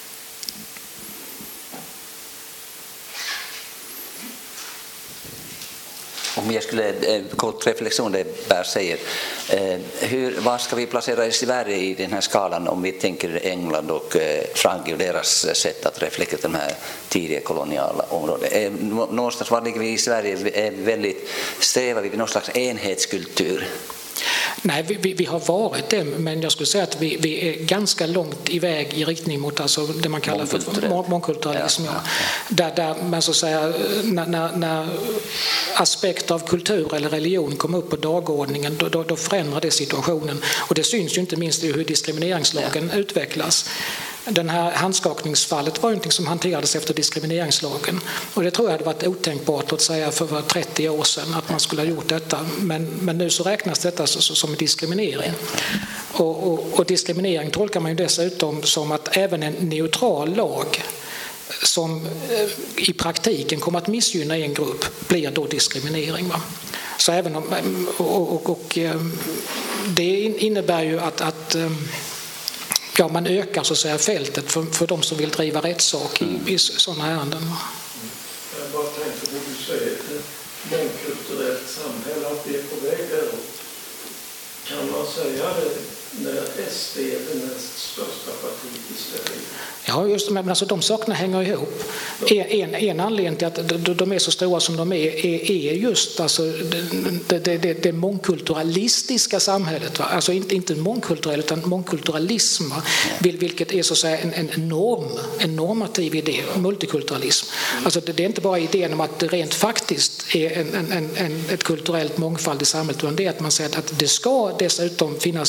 Om jag skulle, eh, kort reflektion det Bär säger, eh, hur, var ska vi placera Sverige i den här skalan om vi tänker England och eh, Frankrike och deras sätt att reflektera de här tidiga koloniala områden? Eh, någonstans var ligger vi i Sverige är väldigt, strävar vi vid någon slags enhetskultur? Nej, vi, vi, vi har varit det, men jag skulle säga att vi, vi är ganska långt iväg i riktning mot alltså det man kallar för mångkulturalism. Ja. Ja. Där, där man så att säga, när, när, när aspekter av kultur eller religion kommer upp på dagordningen, då, då, då förändrar det situationen. Och det syns ju inte minst i hur diskrimineringslagen ja. utvecklas. Den här handskakningsfallet var något som hanterades efter diskrimineringslagen, och det tror jag hade varit otänkbart att säga för trettio år sedan att man skulle ha gjort detta, men, men nu så räknas detta som diskriminering, och, och, och diskriminering tolkar man ju dessutom som att även en neutral lag som i praktiken kommer att missgynna en grupp blir då diskriminering, va? Så även om, och, och, och det innebär ju att, att ja, man ökar så att säga fältet för, för de som vill driva rättssak i, i sådana ärenden. Jag bara tänkte på du säger ett mångkulturellt samhälle, att det är på väg däråt. Kan man säga det när S D är det näst största partiet i Sverige? Ja, just det, men alltså, de sakerna hänger ihop. En, en anledning till att de är så stora som de är är, är just alltså, det, det, det, det mångkulturalistiska samhället. Va? Alltså inte, inte mångkulturell utan mångkulturalism, va? Vilket är så att säga en, en norm, en normativ idé, multikulturalism. Alltså, det, det är inte bara idén om att det rent faktiskt är en, en, en, ett kulturellt mångfald i samhället, utan det är att man säger att det ska dessutom finnas olika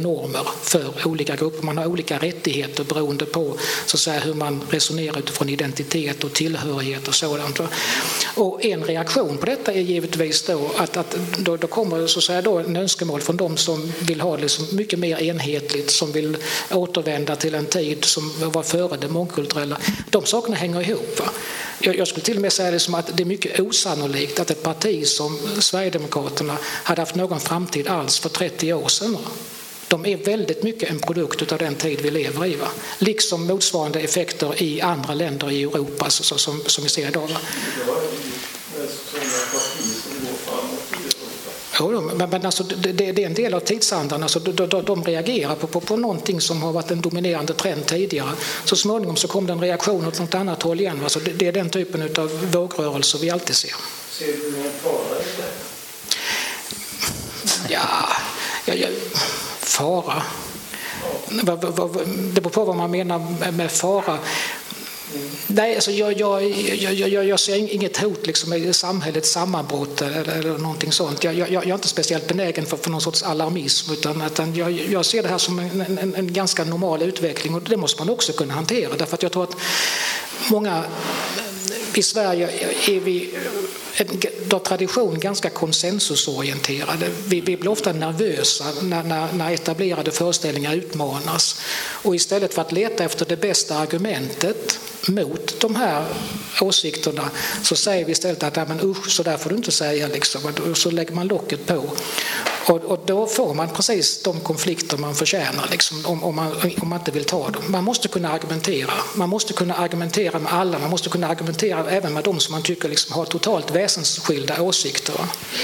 normer för olika grupper. Man har olika rättigheter beroende på så att säga, hur man resonerar utifrån identitet och tillhörighet och sådant. Och en reaktion på detta är givetvis då att, att då, då kommer så att säga, då en önskemål från de som vill ha det liksom mycket mer enhetligt, som vill återvända till en tid som var före det mångkulturella. De sakerna hänger ihop. Va? Jag, jag skulle till och med säga det som att det är mycket osannolikt att ett parti som Sverigedemokraterna hade haft någon framtid alls för trettio år sedan. De är väldigt mycket en produkt av den tid vi lever i. Va? Liksom motsvarande effekter i andra länder i Europa så, som, som vi ser idag. Va? Jo, men, men alltså, det, det är en del av tidsandan. Alltså, de, de, de reagerar på, på, på någonting som har varit en dominerande trend tidigare. Så småningom så kom det en reaktion åt något annat håll igen. Alltså, det, det är den typen av vågrörelser vi alltid ser. Ser du någon fara i det? Ja, ja, ja fara. Det beror på vad man menar med fara. Nej, alltså jag, jag, jag, jag, jag ser inget hot liksom, i samhällets sammanbrott eller, eller någonting sånt. Jag, jag, jag är inte speciellt benägen för, för någon sorts alarmism, utan, utan jag, jag ser det här som en, en, en ganska normal utveckling, och det måste man också kunna hantera. Därför att jag tror att många i Sverige är vi av tradition ganska konsensusorienterade. Vi, vi blir ofta nervösa när, när, när etablerade föreställningar utmanas. Och istället för att leta efter det bästa argumentet mot de här åsikterna så säger vi istället att men usch, så där får du inte säga. Liksom. Och så lägger man locket på. Och, och då får man precis de konflikter man förtjänar liksom, om, om, man, om man inte vill ta dem. Man måste kunna argumentera. Man måste kunna argumentera med alla. Man måste kunna argumentera även med de som man tycker liksom, har totalt väsensskilda åsikter.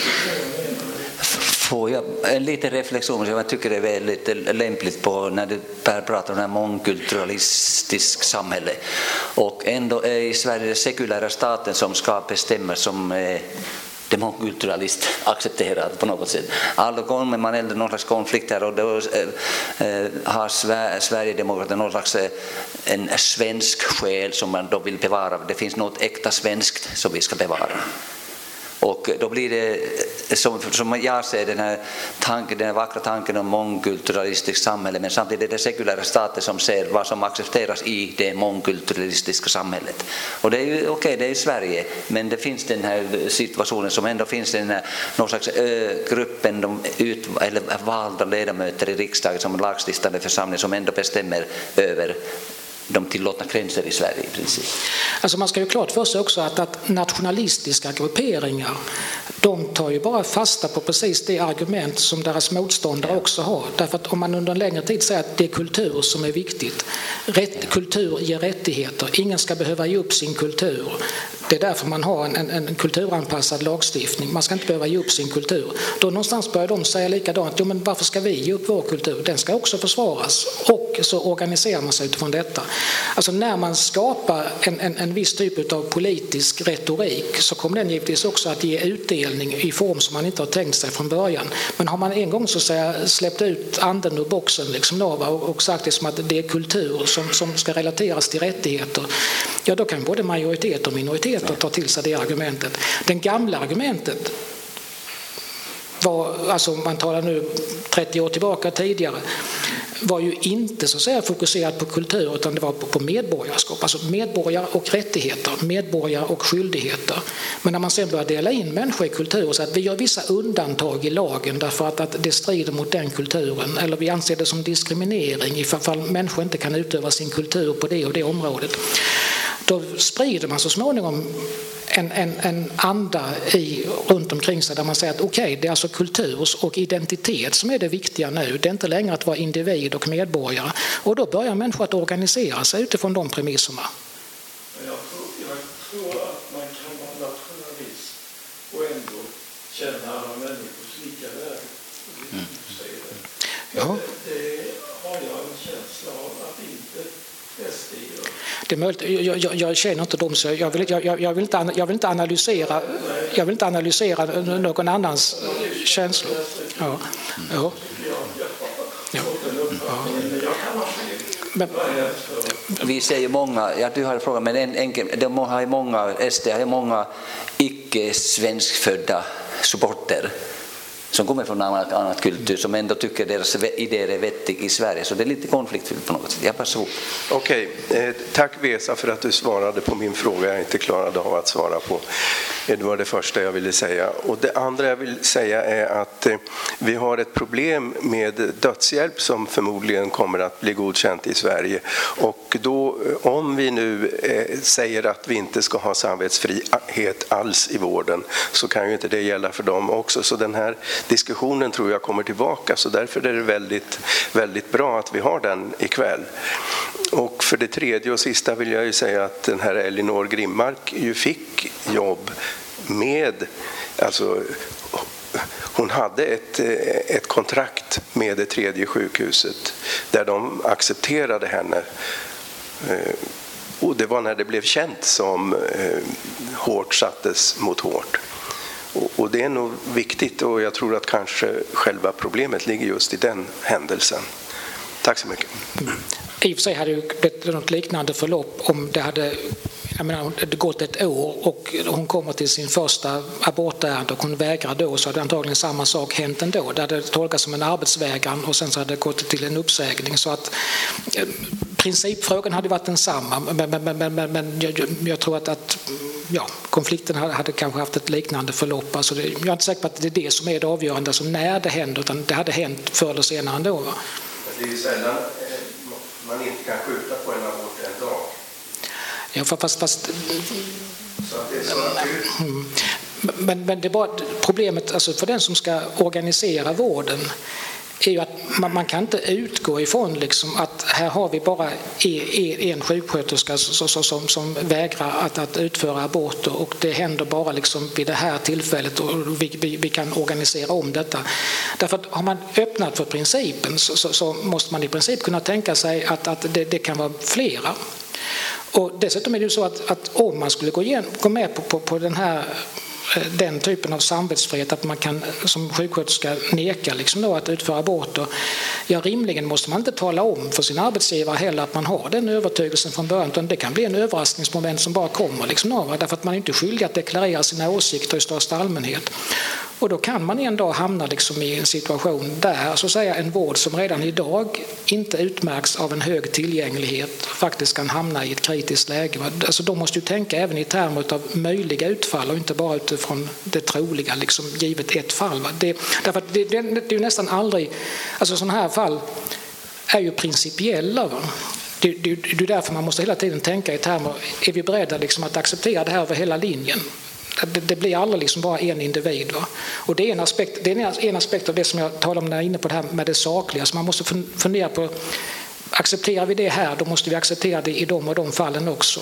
Får jag en liten reflektion som jag tycker är väldigt lämpligt på när du pratar om det här mångkulturalistiskt samhälle. Och ändå är i Sverige den sekulära staten som ska bestämma som eh, det mångkulturalist accepterat på något sätt. Alltså kommer man äldre någon slags konflikt här och då eh, har Sverigedemokraterna någon slags eh, en svensk själ som man då vill bevara. Det finns något äkta svenskt som vi ska bevara. Och då blir det, som, som jag ser den här, tanken, den här vackra tanken om mångkulturalistiskt samhälle, men samtidigt är det sekulära stater som ser vad som accepteras i det mångkulturalistiska samhället. Och det är ju okej, okay, det är Sverige, men det finns den här situationen som ändå finns den här, någon slags ö, gruppen, de ut, eller valda ledamöter i riksdagen som lagstiftande församling som ändå bestämmer över de tillåtna gränser i Sverige i princip. Alltså man ska ju klart för sig också att, att nationalistiska grupperingar, de tar ju bara fasta på precis det argument som deras motståndare också har. Därför att om man under en längre tid säger att det är kultur som är viktigt, rätt, kultur ger rättigheter, ingen ska behöva ge upp sin kultur. Det är därför man har en, en, en kulturanpassad lagstiftning. Man ska inte behöva ge upp sin kultur. Då någonstans börjar de säga likadant. Jo, men varför ska vi ge upp vår kultur? Den ska också försvaras. Och så organiserar man sig utifrån detta. Alltså när man skapar en, en, en viss typ av politisk retorik så kommer den givetvis också att ge utdelning i form som man inte har tänkt sig från början. Men har man en gång så att säga släppt ut anden ur boxen liksom då, och, och sagt det som att det är kultur som, som ska relateras till rättigheter, ja då kan både majoritet och minoritet att ta till sig det argumentet. Den gamla argumentet var, alltså man talar nu trettio år tillbaka tidigare, var ju inte så att säga fokuserat på kultur utan det var på, på medborgarskap, alltså medborgare och rättigheter, medborgare och skyldigheter. Men när man sen börjar dela in människor i kultur så att vi gör vissa undantag i lagen därför att, att det strider mot den kulturen, eller vi anser det som diskriminering ifall människor inte kan utöva sin kultur på det och det området, då sprider man så småningom en, en, en anda i, runt omkring sig där man säger att okej, okay, det är alltså kultur och identitet som är det viktiga nu. Det är inte längre att vara individ och medborgare. Och då börjar människor att organisera sig utifrån de premisserna. Jag tror, jag tror att man kan vara nationalist och ändå känna alla människors lika värde. Mm. Ja. Det har jag en känsla av att inte S D gör. Det är möjligt, jag, jag, jag känner inte dem så jag vill, jag, jag, vill inte, jag vill inte analysera jag vill inte analysera någon annans känslor. Ja. Ja. Ja. Ja. Men, vi säger många, ja du har en fråga, men en, en, de har många, S D har många icke svenskfödda supporter. som kommer från en annan kultur som ändå tycker deras idéer är vettig i Sverige. Så det är lite konfliktfyllt på något sätt. Jag passar ihop. Okej, eh, tack Vesa för att du svarade på min fråga jag inte klarade av att svara på. Det var det första jag ville säga. Och det andra jag vill säga är att eh, vi har ett problem med dödshjälp som förmodligen kommer att bli godkänt i Sverige. Och då, om vi nu eh, säger att vi inte ska ha samvetsfrihet alls i vården, så kan ju inte det gälla för dem också. Så den här diskussionen tror jag kommer tillbaka, så därför är det väldigt, väldigt bra att vi har den ikväll. Och för det tredje och sista vill jag ju säga att den här Elinor Grimmark ju fick jobb med, alltså hon hade ett, ett kontrakt med det tredje sjukhuset där de accepterade henne. Och det var när det blev känt som hårt sattes mot hårt. Och det är nog viktigt, och jag tror att kanske själva problemet ligger just i den händelsen. Tack så mycket. I och för sig hade det blivit något liknande förlopp om det hade, jag menar, det gått ett år och hon kommer till sin första abortärende och hon vägrar då, så hade antagligen samma sak hänt ändå. Det hade tolkats som en arbetsvägran och sen så hade det gått till en uppsägning. Så att principfrågan hade varit densamma, men, men, men, men, men jag, jag tror att, att ja, konflikten hade, hade kanske haft ett liknande förlopp. Alltså det, jag är inte säker på att det är det som är det avgörande, alltså när det händer, utan det hade hänt förr eller senare ändå. Va? Det är ju sällan man inte kan skjuta på en abort en dag. Ja, fast... fast så att det är så mm, men, men det var problemet, alltså för den som ska organisera vården, är ju att man, man kan inte utgå ifrån liksom att här har vi bara en sjuksköterska som, som, som vägrar att, att utföra aborter och det händer bara liksom vid det här tillfället och vi, vi, vi kan organisera om detta. Därför att har man öppnat för principen så, så, så måste man i princip kunna tänka sig att, att det, det kan vara flera. Och dessutom är det ju så att, att om man skulle gå, igen, gå med på, på, på den här den typen av samvetsfrihet att man kan som sjuksköterska neka liksom då att utföra aborter, ja rimligen måste man inte tala om för sin arbetsgivare heller att man har den övertygelsen från början, utan det kan bli en överraskningsmoment som bara kommer liksom av, därför att man är inte skyldig att deklarera sina åsikter i största allmänhet. Och då kan man en dag hamna liksom i en situation där så att säga, en vård som redan idag inte utmärks av en hög tillgänglighet faktiskt kan hamna i ett kritiskt läge. Alltså de måste ju tänka även i termer av möjliga utfall och inte bara utifrån det troliga, liksom, givet ett fall. Det, därför att det, det, det är ju nästan aldrig, alltså sådana här fall är ju principiella. Va? Det, det, det är därför man måste hela tiden tänka i termer, är vi beredda liksom att acceptera det här över hela linjen? Det, det blir aldrig liksom bara en individ. Va? Och det är, en aspekt, det är en aspekt av det som jag talar om när jag är inne på det här med det sakliga. Så man måste fundera på, accepterar vi det här, då måste vi acceptera det i de och de fallen också.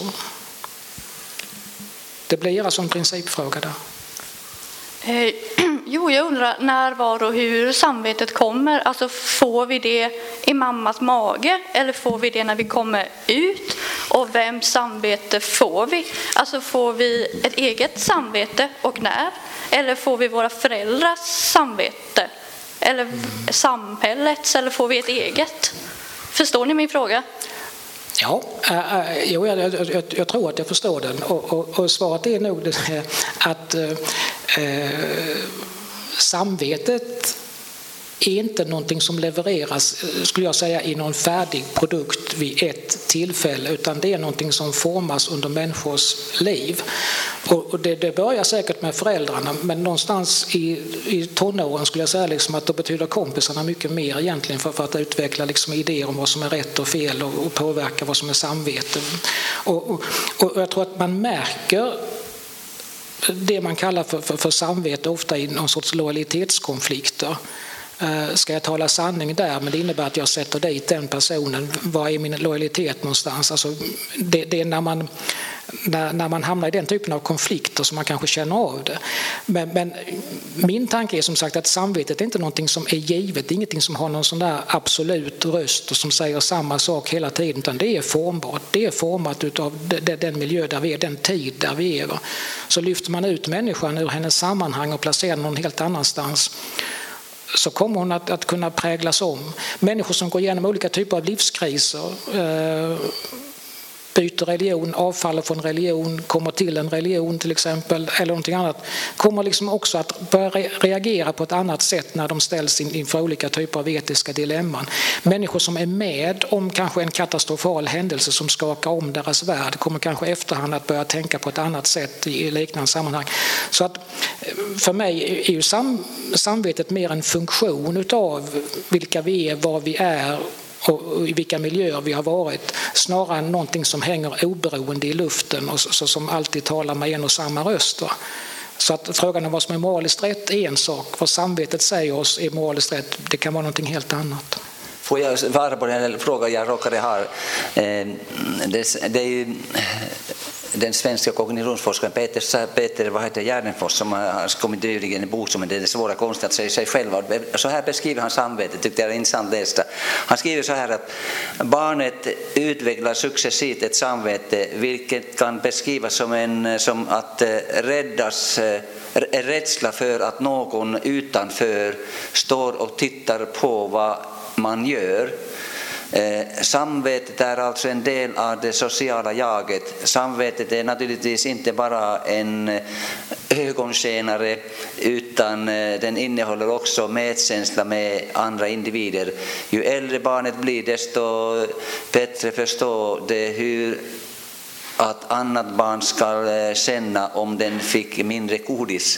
Det blir alltså en principfråga där. Eh, jo, jag undrar när, var och hur samvetet kommer. Alltså får vi det i mammas mage eller får vi det när vi kommer ut? Och vems samvete får vi? Alltså får vi ett eget samvete och när? Eller får vi våra föräldrars samvete? Eller mm. samhällets? Eller får vi ett eget? Förstår ni min fråga? Ja, äh, jo, jag, jag, jag tror att jag förstår den. Och, och, och svaret är nog det, att äh, samvetet är inte någonting som levereras, skulle jag säga, i någon färdig produkt vid ett tillfälle, utan det är någonting som formas under människors liv. Och, och det, det börjar säkert med föräldrarna, men någonstans i, i tonåren skulle jag säga liksom att då betyder kompisarna mycket mer egentligen för, för att utveckla liksom idéer om vad som är rätt och fel och, och påverka vad som är samvete. Och, och, och jag tror att man märker det man kallar för, för, för samvete ofta i någon sorts lojalitetskonflikter. Ska jag tala sanning där, men det innebär att jag sätter dit den personen. Vad är min lojalitet någonstans? Alltså det, det är när man, när, när man hamnar i den typen av konflikter som man kanske känner av det. Men, men min tanke är som sagt att samvetet är inte någonting som är givet. Det är ingenting som har någon sån där absolut röst och som säger samma sak hela tiden, utan det är formbart. Det är format av den miljö där vi är, den tid där vi är. Så lyfter man ut människan ur hennes sammanhang och placerar någon helt annanstans, så kommer hon att, att kunna präglas om. Människor som går igenom olika typer av livskriser, eh, byter religion, avfaller från religion, kommer till en religion till exempel eller någonting annat, kommer liksom också att börja reagera på ett annat sätt när de ställs inför olika typer av etiska dilemman. Människor som är med om kanske en katastrofal händelse som skakar om deras värld kommer kanske efterhand att börja tänka på ett annat sätt i liknande sammanhang. Så att för mig är ju sam, samvetet mer en funktion utav vilka vi är, vad vi är och i vilka miljöer vi har varit, snarare än någonting som hänger oberoende i luften och så, som alltid talar med en och samma röst. Va? Så att frågan om vad som är moraliskt rätt är en sak, vad samvetet säger oss är moraliskt rätt, det kan vara någonting helt annat. Får jag svara på den frågan jag råkade ha? Det, det är ju den svenska kognitionsforskaren Peter, Peter vad heter Järnfors som har kommit nyligen i bok som det är det svåra konsten att säga sig själv. Så här beskriver han samvetet, tyckte jag är intressant lästa. Han skriver så här att barnet utvecklar successivt ett samvete vilket kan beskrivas som, en, som att räddas är rädsla för att någon utanför står och tittar på vad man gör. Eh, samvetet är alltså en del av det sociala jaget. Samvetet är naturligtvis inte bara en ögonskänare utan eh, den innehåller också medkänsla med andra individer. Ju äldre barnet blir desto bättre förstår det hur att annat barn ska känna om den fick mindre godis.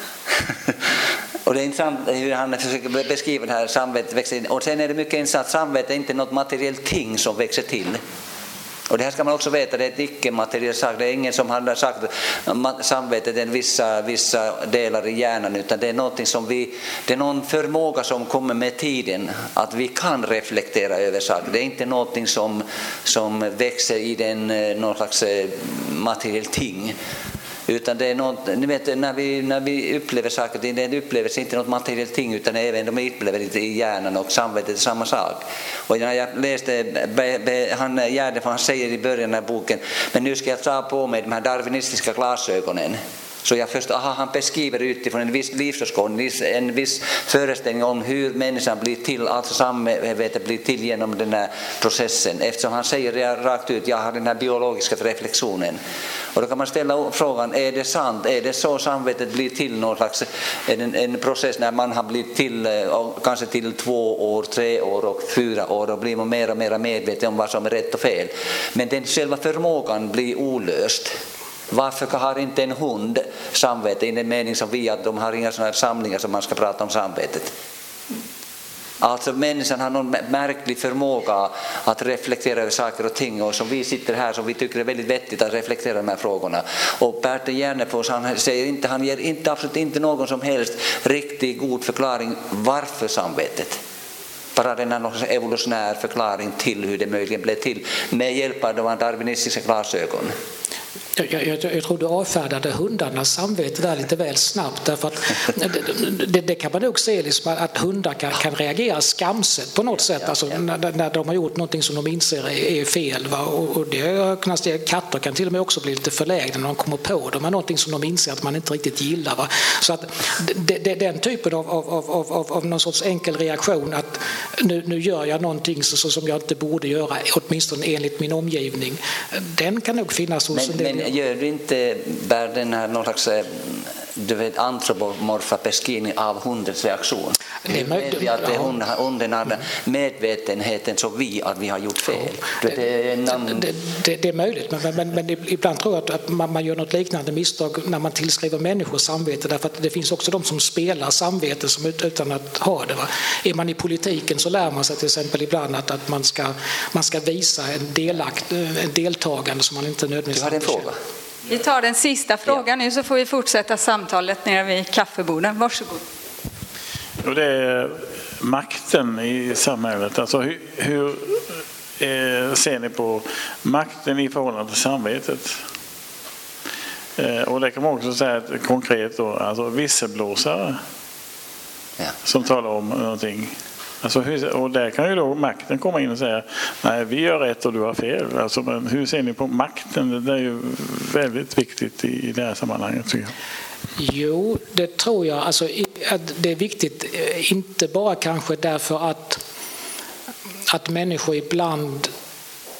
Och det är intressant hur han försöker beskriva det här samvetet växer in. Och sen är det mycket intressant, samvete är inte något materiellt ting som växer till. Och det här ska man också veta, det är ett icke-materiellt sak. Det är ingen som har sagt att samvetet är vissa, vissa delar i hjärnan, utan det är någonting som vi, det är någon förmåga som kommer med tiden, att vi kan reflektera över saker. Det är inte någonting som, som växer i den, någon slags materiellt ting. Utan det är något, ni vet, när vi, när vi upplever saker, det är en upplevelse inte något materiellt ting utan även de upplever det i hjärnan och samvetet är samma sak. Och när jag läste, be, be, han, Gärde, han säger i början av boken, men nu ska jag ta på mig de här darwinistiska glasögonen. Så jag förstår, aha, han beskriver utifrån en viss livsåskådning, en viss föreställning om hur människan blir till, alltså samvetet blir till genom den här processen. Eftersom han säger rakt ut, jag har den här biologiska reflektionen. Och då kan man ställa frågan, är det sant? Är det så samvetet blir till någon slags en, en process när man har blivit till kanske till två år, tre år och fyra år och blir man mer och mer medveten om vad som är rätt och fel. Men den själva förmågan blir olöst. Varför har inte en hund samvete i den mening som vi att de har inga sådana här samlingar som man ska prata om samvetet? Alltså människan har någon märklig förmåga att reflektera över saker och ting och som vi sitter här som vi tycker är väldigt vettigt att reflektera de här frågorna. Och Peter Järnfors han säger inte, han ger inte, absolut inte någon som helst riktigt god förklaring varför samvetet. Bara den här evolutionär förklaring till hur det möjligen blev till med hjälp av de darwinistiska glasögon. Jag, jag, jag tror du avfärdade hundarnas samvete där lite väl snabbt därför att det, det, det kan man nog se liksom att hundar kan, kan reagera skamset på något sätt alltså när, när de har gjort någonting som de inser är, är fel va? Och, och det, katter kan till och med också bli lite förlägna när de kommer på dem med någonting som de inser att man inte riktigt gillar va? Så att det, det, den typen av, av, av, av, av någon sorts enkel reaktion att nu, nu gör jag någonting så, så som jag inte borde göra åtminstone enligt min omgivning, den kan nog finnas hos en del. Gör du inte bär den här någon slags du vet, antropomorfa beskrivning av hundens reaktion? Det är möjligt att det hunden, hunden har medvetenheten så vi att vi har gjort fel. Ja. Det, det, det, det, det är möjligt, men, men, men ibland tror jag att man, man gör något liknande misstag när man tillskriver människor samvete därför att det finns också de som spelar samvete som utan att ha det. Va? Är man i politiken så lär man sig till exempel ibland att, att man, ska, man ska visa en, delakt, en deltagande som man inte nödvändigtvis. Du har en fråga. Vi tar den sista frågan nu så får vi fortsätta samtalet nere vid kaffeborden. Varsågod. Och det är makten i samhället. Alltså hur, hur eh, ser ni på makten i förhållande till samvetet? Eh, och det kan man också säga att konkret då, alltså visselblåsare ja. Som talar om någonting. Alltså hur, och där kan ju då makten komma in och säga nej, vi gör rätt och du har fel. Alltså, men hur ser ni på makten? Det är ju väldigt viktigt i, i det här sammanhanget tycker jag. Jo, det tror jag. Alltså, att det är viktigt, inte bara kanske därför att, att människor ibland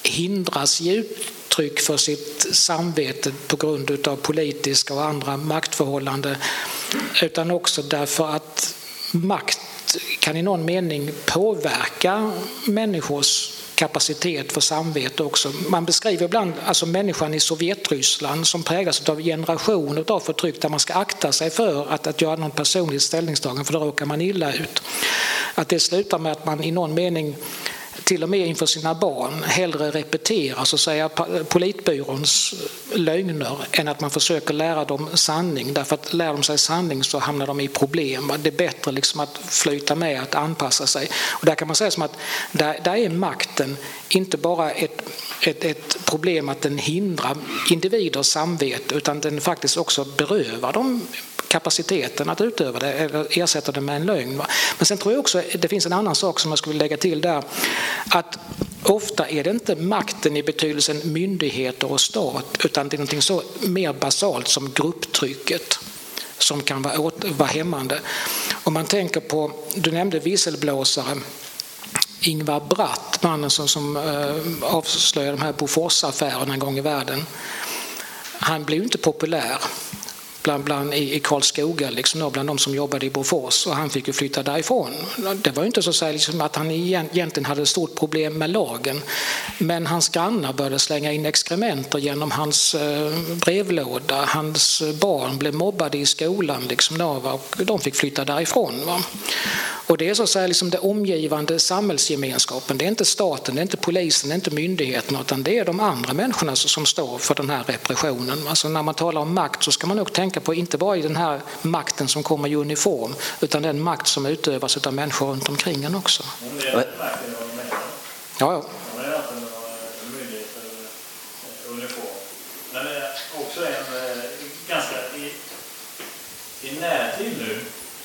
hindras ge uttryck för sitt samvete på grund av politiska och andra maktförhållanden, utan också därför att makt kan i någon mening påverka människors kapacitet för samvete också. Man beskriver ibland alltså människan i Sovjetryssland som präglas av generationer av förtryck där man ska akta sig för att, att göra någon personlig ställningstagande, för då råkar man illa ut. Att det slutar med att man i någon mening till och med inför sina barn hellre repeterar så att säga politbyråns lögner än att man försöker lära dem sanning, därför att lär de sig sanning så hamnar de i problem. Det är bättre liksom att flyta med, att anpassa sig. Och där kan man säga som att där, där är makten inte bara ett, ett, ett problem att den hindrar individers samvete, utan den faktiskt också berövar dem kapaciteten att utöva det eller ersätta det med en lögn. Men sen tror jag också det finns en annan sak som jag skulle lägga till där, att ofta är det inte makten i betydelsen myndigheter och stat, utan det är någonting så mer basalt som grupptrycket som kan vara, åt, vara hämmande. Om man tänker på, du nämnde visselblåsare, Ingvar Bratt, mannen som, som äh, avslöjade de här Boforsaffärerna en gång i världen. Han blev inte populär bland, bland i, i Karlskoga, liksom då, bland de som jobbade i Bofors, och han fick ju flytta därifrån. Det var ju inte så att, säga, liksom, att han egentligen hade ett stort problem med lagen, men hans grannar började slänga in exkrementer genom hans eh, brevlåda. Hans barn blev mobbade i skolan liksom då, va? Och de fick flytta därifrån. Va? Och det är så att säga liksom det omgivande samhällsgemenskapen. Det är inte staten, det är inte polisen, det är inte myndigheterna, utan det är de andra människorna som står för den här repressionen. Alltså när man talar om makt så ska man nog tänka på inte bara i den här makten som kommer i uniform, utan den makt som utövas av människor runt omkring en också. Ja, ja. Men det är också en ganska i, i närtid nu.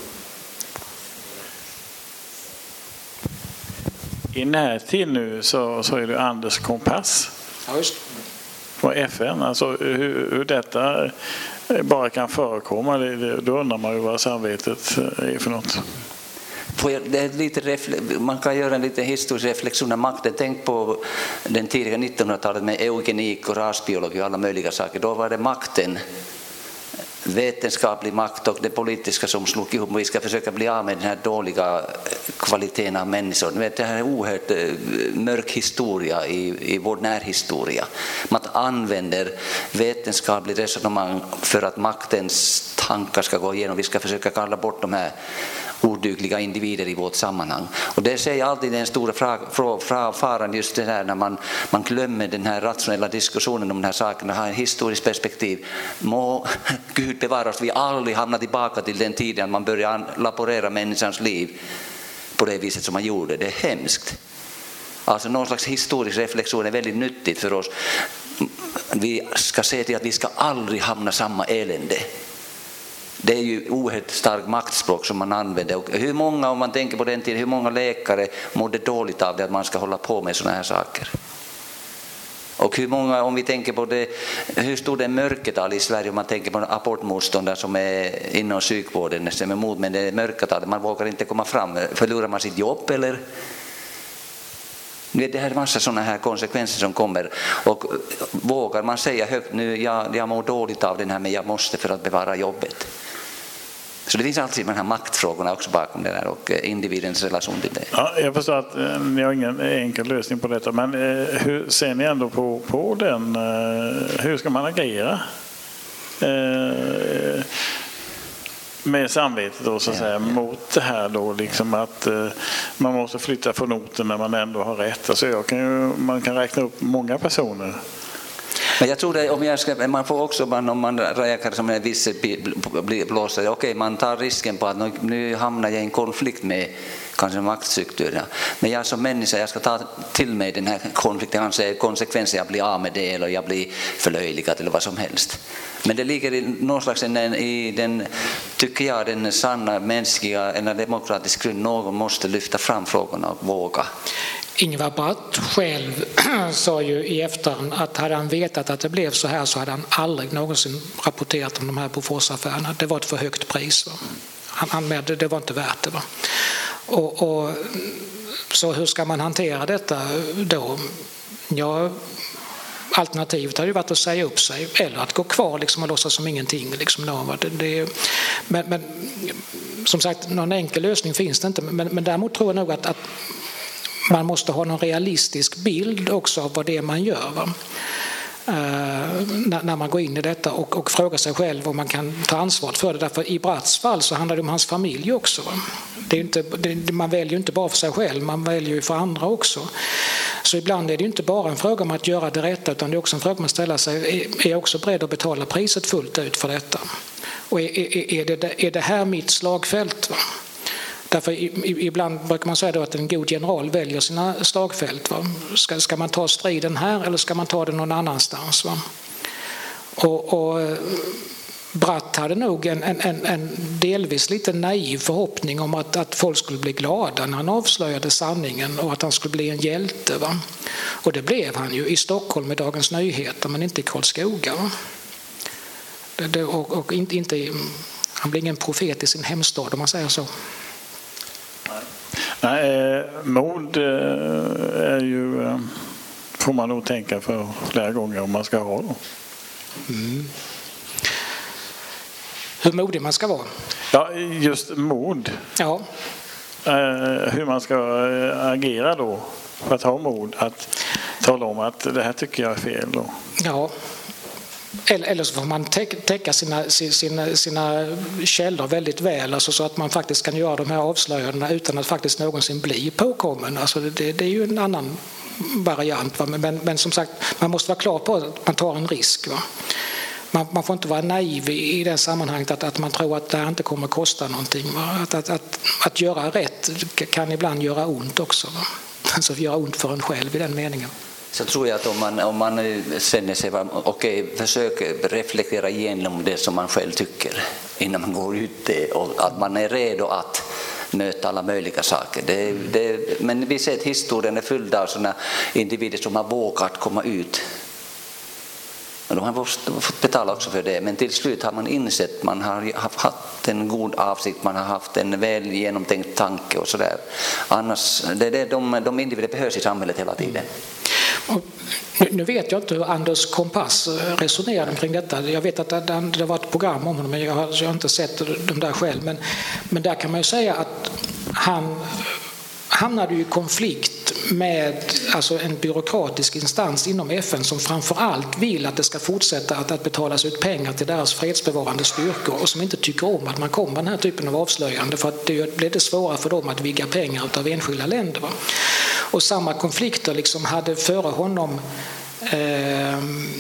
I närtid nu så, så är det Anders Kompass. Ja, just. På F N. Alltså hur, hur detta bara kan förekomma, det, det, då undrar man ju vad samvetet är för något. Det är lite man kan göra en liten historisk reflektion av makten. Tänk på den tidiga nittonhundratalet med eugenik och rasbiologi och alla möjliga saker. Då var det makten, vetenskaplig makt och det politiska som slog ihop. Vi ska försöka bli av med den här dåliga kvaliteten av människor. Det här är en oerhört mörk historia i, i vår närhistoria. Man använder vetenskaplig resonemang för att maktens tankar ska gå igenom. Vi ska försöka kalla bort de här odugliga individer i vårt sammanhang. Och det säger alltid den stora fra, fra, fra, faran just det här när man, man glömmer den här rationella diskussionen om den här saken och har en historiskt perspektiv. Må Gud bevara oss, vi aldrig hamnar tillbaka till den tiden man börjar laborera människans liv på det viset som man gjorde. Det är hemskt. Alltså någon slags historisk reflektion är väldigt nyttigt för oss. Vi ska se till att vi ska aldrig hamna samma elände. Det är ju oerhört starkt maktspråk som man använder. Och hur många, om man tänker på den tiden, hur många läkare mådde dåligt av det att man ska hålla på med såna här saker? Och hur många, om vi tänker på det, hur stor det är mörkertal i Sverige om man tänker på abortmotståndare som är inom psykvården, som är emot, men det är mörkertal, man vågar inte komma fram. Förlorar man sitt jobb eller? Det här är en massa sådana här konsekvenser som kommer, och vågar man säga högt nu, jag, jag mår dåligt av den här men jag måste för att bevara jobbet. Så det finns alltid de här maktfrågorna också bakom det där och individens relation till det. Ja, jag förstår att eh, ni har ingen enkel lösning på detta, men eh, hur ser ni ändå på, på den? Eh, hur ska man agera? Eh, med samvetet då, så att säga, mot det här då, liksom att eh, man måste flytta från orten när man ändå har rätt. Alltså jag kan ju, man kan räkna upp många personer. Men jag tror det, om jag ska, man får också, man, om man räknar som en viss blåsare, okej, man tar risken på att nu, nu hamnar jag i en konflikt med kanske maktstrukturer. Men jag som människa, jag ska ta till mig den här konflikten, kanske konsekvenser, jag blir av med det eller jag blir förlöjligad eller vad som helst. Men det ligger i någon slags i den, tycker jag, den sanna mänskliga eller demokratiska grund. Någon måste lyfta fram frågorna och våga. Ingvar Bratt själv sa ju i efterhand att hade han vetat att det blev så här så hade han aldrig någonsin rapporterat om de här Boforsaffärerna. Det var ett för högt pris. Va? Han, han med, det var inte värt det. Va? Och, och, så hur ska man hantera detta då? Ja, alternativet hade ju varit att säga upp sig eller att gå kvar liksom och låtsas som ingenting. Liksom, no, det, det, men, men som sagt, någon enkel lösning finns det inte. Men, men däremot tror jag nog att, att man måste ha någon realistisk bild också av vad det är man gör. Va? Uh, när, när man går in i detta och, och frågar sig själv om man kan ta ansvar för det. Därför i Bratts fall så handlar det om hans familj också. Va? Det är inte, det, man väljer ju inte bara för sig själv, man väljer ju för andra också. Så ibland är det ju inte bara en fråga om att göra det rätta, utan det är också en fråga om att ställa sig, är jag också beredd att betala priset fullt ut för detta? Och är, är, är, det, är det här mitt slagfält? Va? Därför ibland brukar man säga då att en god general väljer sina slagfält. Va? Ska, ska man ta striden här eller ska man ta det någon annanstans? Va? Och, och Bratt hade nog en, en, en delvis lite naiv förhoppning om att, att folk skulle bli glada när han avslöjade sanningen och att han skulle bli en hjälte. Va? Och det blev han ju i Stockholm med Dagens Nyheter, men inte i Karlskoga. Va? Det, det, och och inte, inte, han blev ingen profet i sin hemstad om man säger så. Nej, mod är ju, får man nog tänka för flera gånger om man ska ha det. Mm. Hur modig man ska vara? Ja, just mod. Ja. Hur man ska agera då för att ha mod att tala om att det här tycker jag är fel då. Ja. Eller, eller så får man täcka sina, sina, sina källor väldigt väl, alltså så att man faktiskt kan göra de här avslöjandena utan att faktiskt någonsin bli påkommen. Alltså det, det är ju en annan variant. Va? Men, men som sagt, man måste vara klar på att man tar en risk. Va? Man, man får inte vara naiv i, i det sammanhanget att, att man tror att det här inte kommer att kosta någonting. Va? Att, att, att, att göra rätt kan ibland göra ont också. Va? Alltså göra ont för en själv i den meningen. Så tror jag att om man, om man känner sig, okej, okay, försök reflektera igenom det som man själv tycker innan man går ut det, och att man är redo att möta alla möjliga saker. Det, det, men vi ser att historien är full av sådana individer som har vågat komma ut. Och de har fått betala också för det, men till slut har man insett att man har haft en god avsikt, man har haft en väl genomtänkt tanke och sådär. Annars, det är det de, de individer behövs i samhället hela tiden. Och nu vet jag inte hur Anders Kompass resonerar kring detta. Jag vet att det var ett program om honom, men jag har, jag har inte sett dem där själv. Men, men där kan man ju säga att han hamnade i konflikt med alltså en byråkratisk instans inom F N som framför allt vill att det ska fortsätta att, att betalas ut pengar till deras fredsbevarande styrkor och som inte tycker om att man kommer med den här typen av avslöjande, för att det blir det svårare för dem att vigga pengar av enskilda länder. Va? Och samma konflikter liksom hade före honom eh,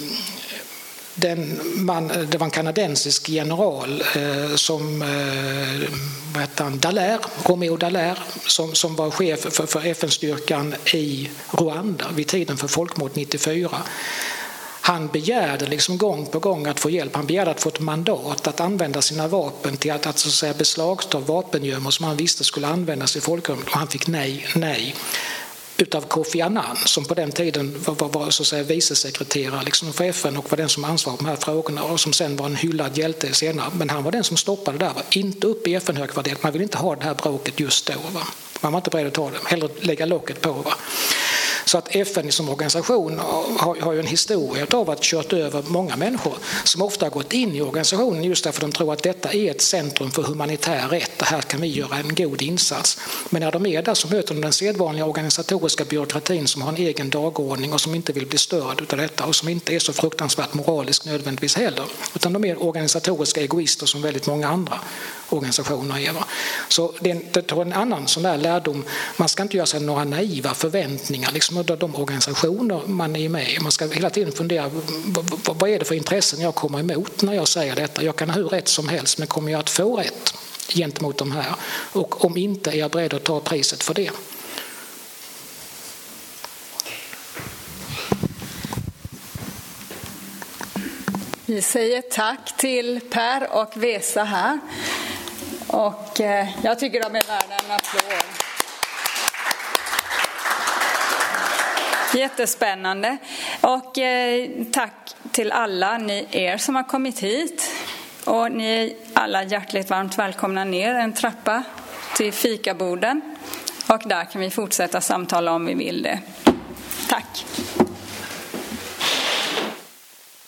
den man, det var en kanadensisk general eh, som eh, vad heter han, Dallaire, Romeo Dallaire, som, som var chef för, för F N-styrkan i Rwanda vid tiden för folkmord nittiofyra. Han begärde liksom gång på gång att få hjälp. Han begärde att få ett mandat att använda sina vapen till att, att, så att säga, beslagta vapengömmor som han visste skulle användas i folkmord. Och han fick nej, nej. Utav Kofi Annan, som på den tiden var, var, var så att säga vicesekreterare liksom för F N och var den som ansvarade för de här frågorna och som sen var en hyllad hjälte senare. Men han var den som stoppade det där, var inte uppe i F N-högkvarteret. Man vill inte ha det här bråket just då. Va? Man var inte beredd att ta det, hellre lägga locket på. Va? Så att F N som organisation har, har ju en historia av att kört över många människor som ofta har gått in i organisationen just därför att de tror att detta är ett centrum för humanitär rätt. Det här kan vi göra en god insats. Men när de är där så möter de den sedvanliga organisatoriska byråkratin som har en egen dagordning och som inte vill bli störd av detta och som inte är så fruktansvärt moralisk nödvändigtvis heller. Utan de är organisatoriska egoister som väldigt många andra organisationer är. Så det är, det är en annan sån där lärdom. Man ska inte göra sig några naiva förväntningar liksom av de organisationer man är med i. Man ska hela tiden fundera, vad är det för intressen jag kommer emot när jag säger detta? Jag kan ha hur rätt som helst, men kommer jag att få rätt gentemot de här? Och om inte, är jag beredd att ta priset för det? Vi säger tack till Per och Vesa här. Och eh, jag tycker de är värda en applåd. Jättespännande. Och eh, tack till alla ni er som har kommit hit. Och ni är alla hjärtligt varmt välkomna ner en trappa till fikaborden. Och där kan vi fortsätta samtala om vi vill det. Tack.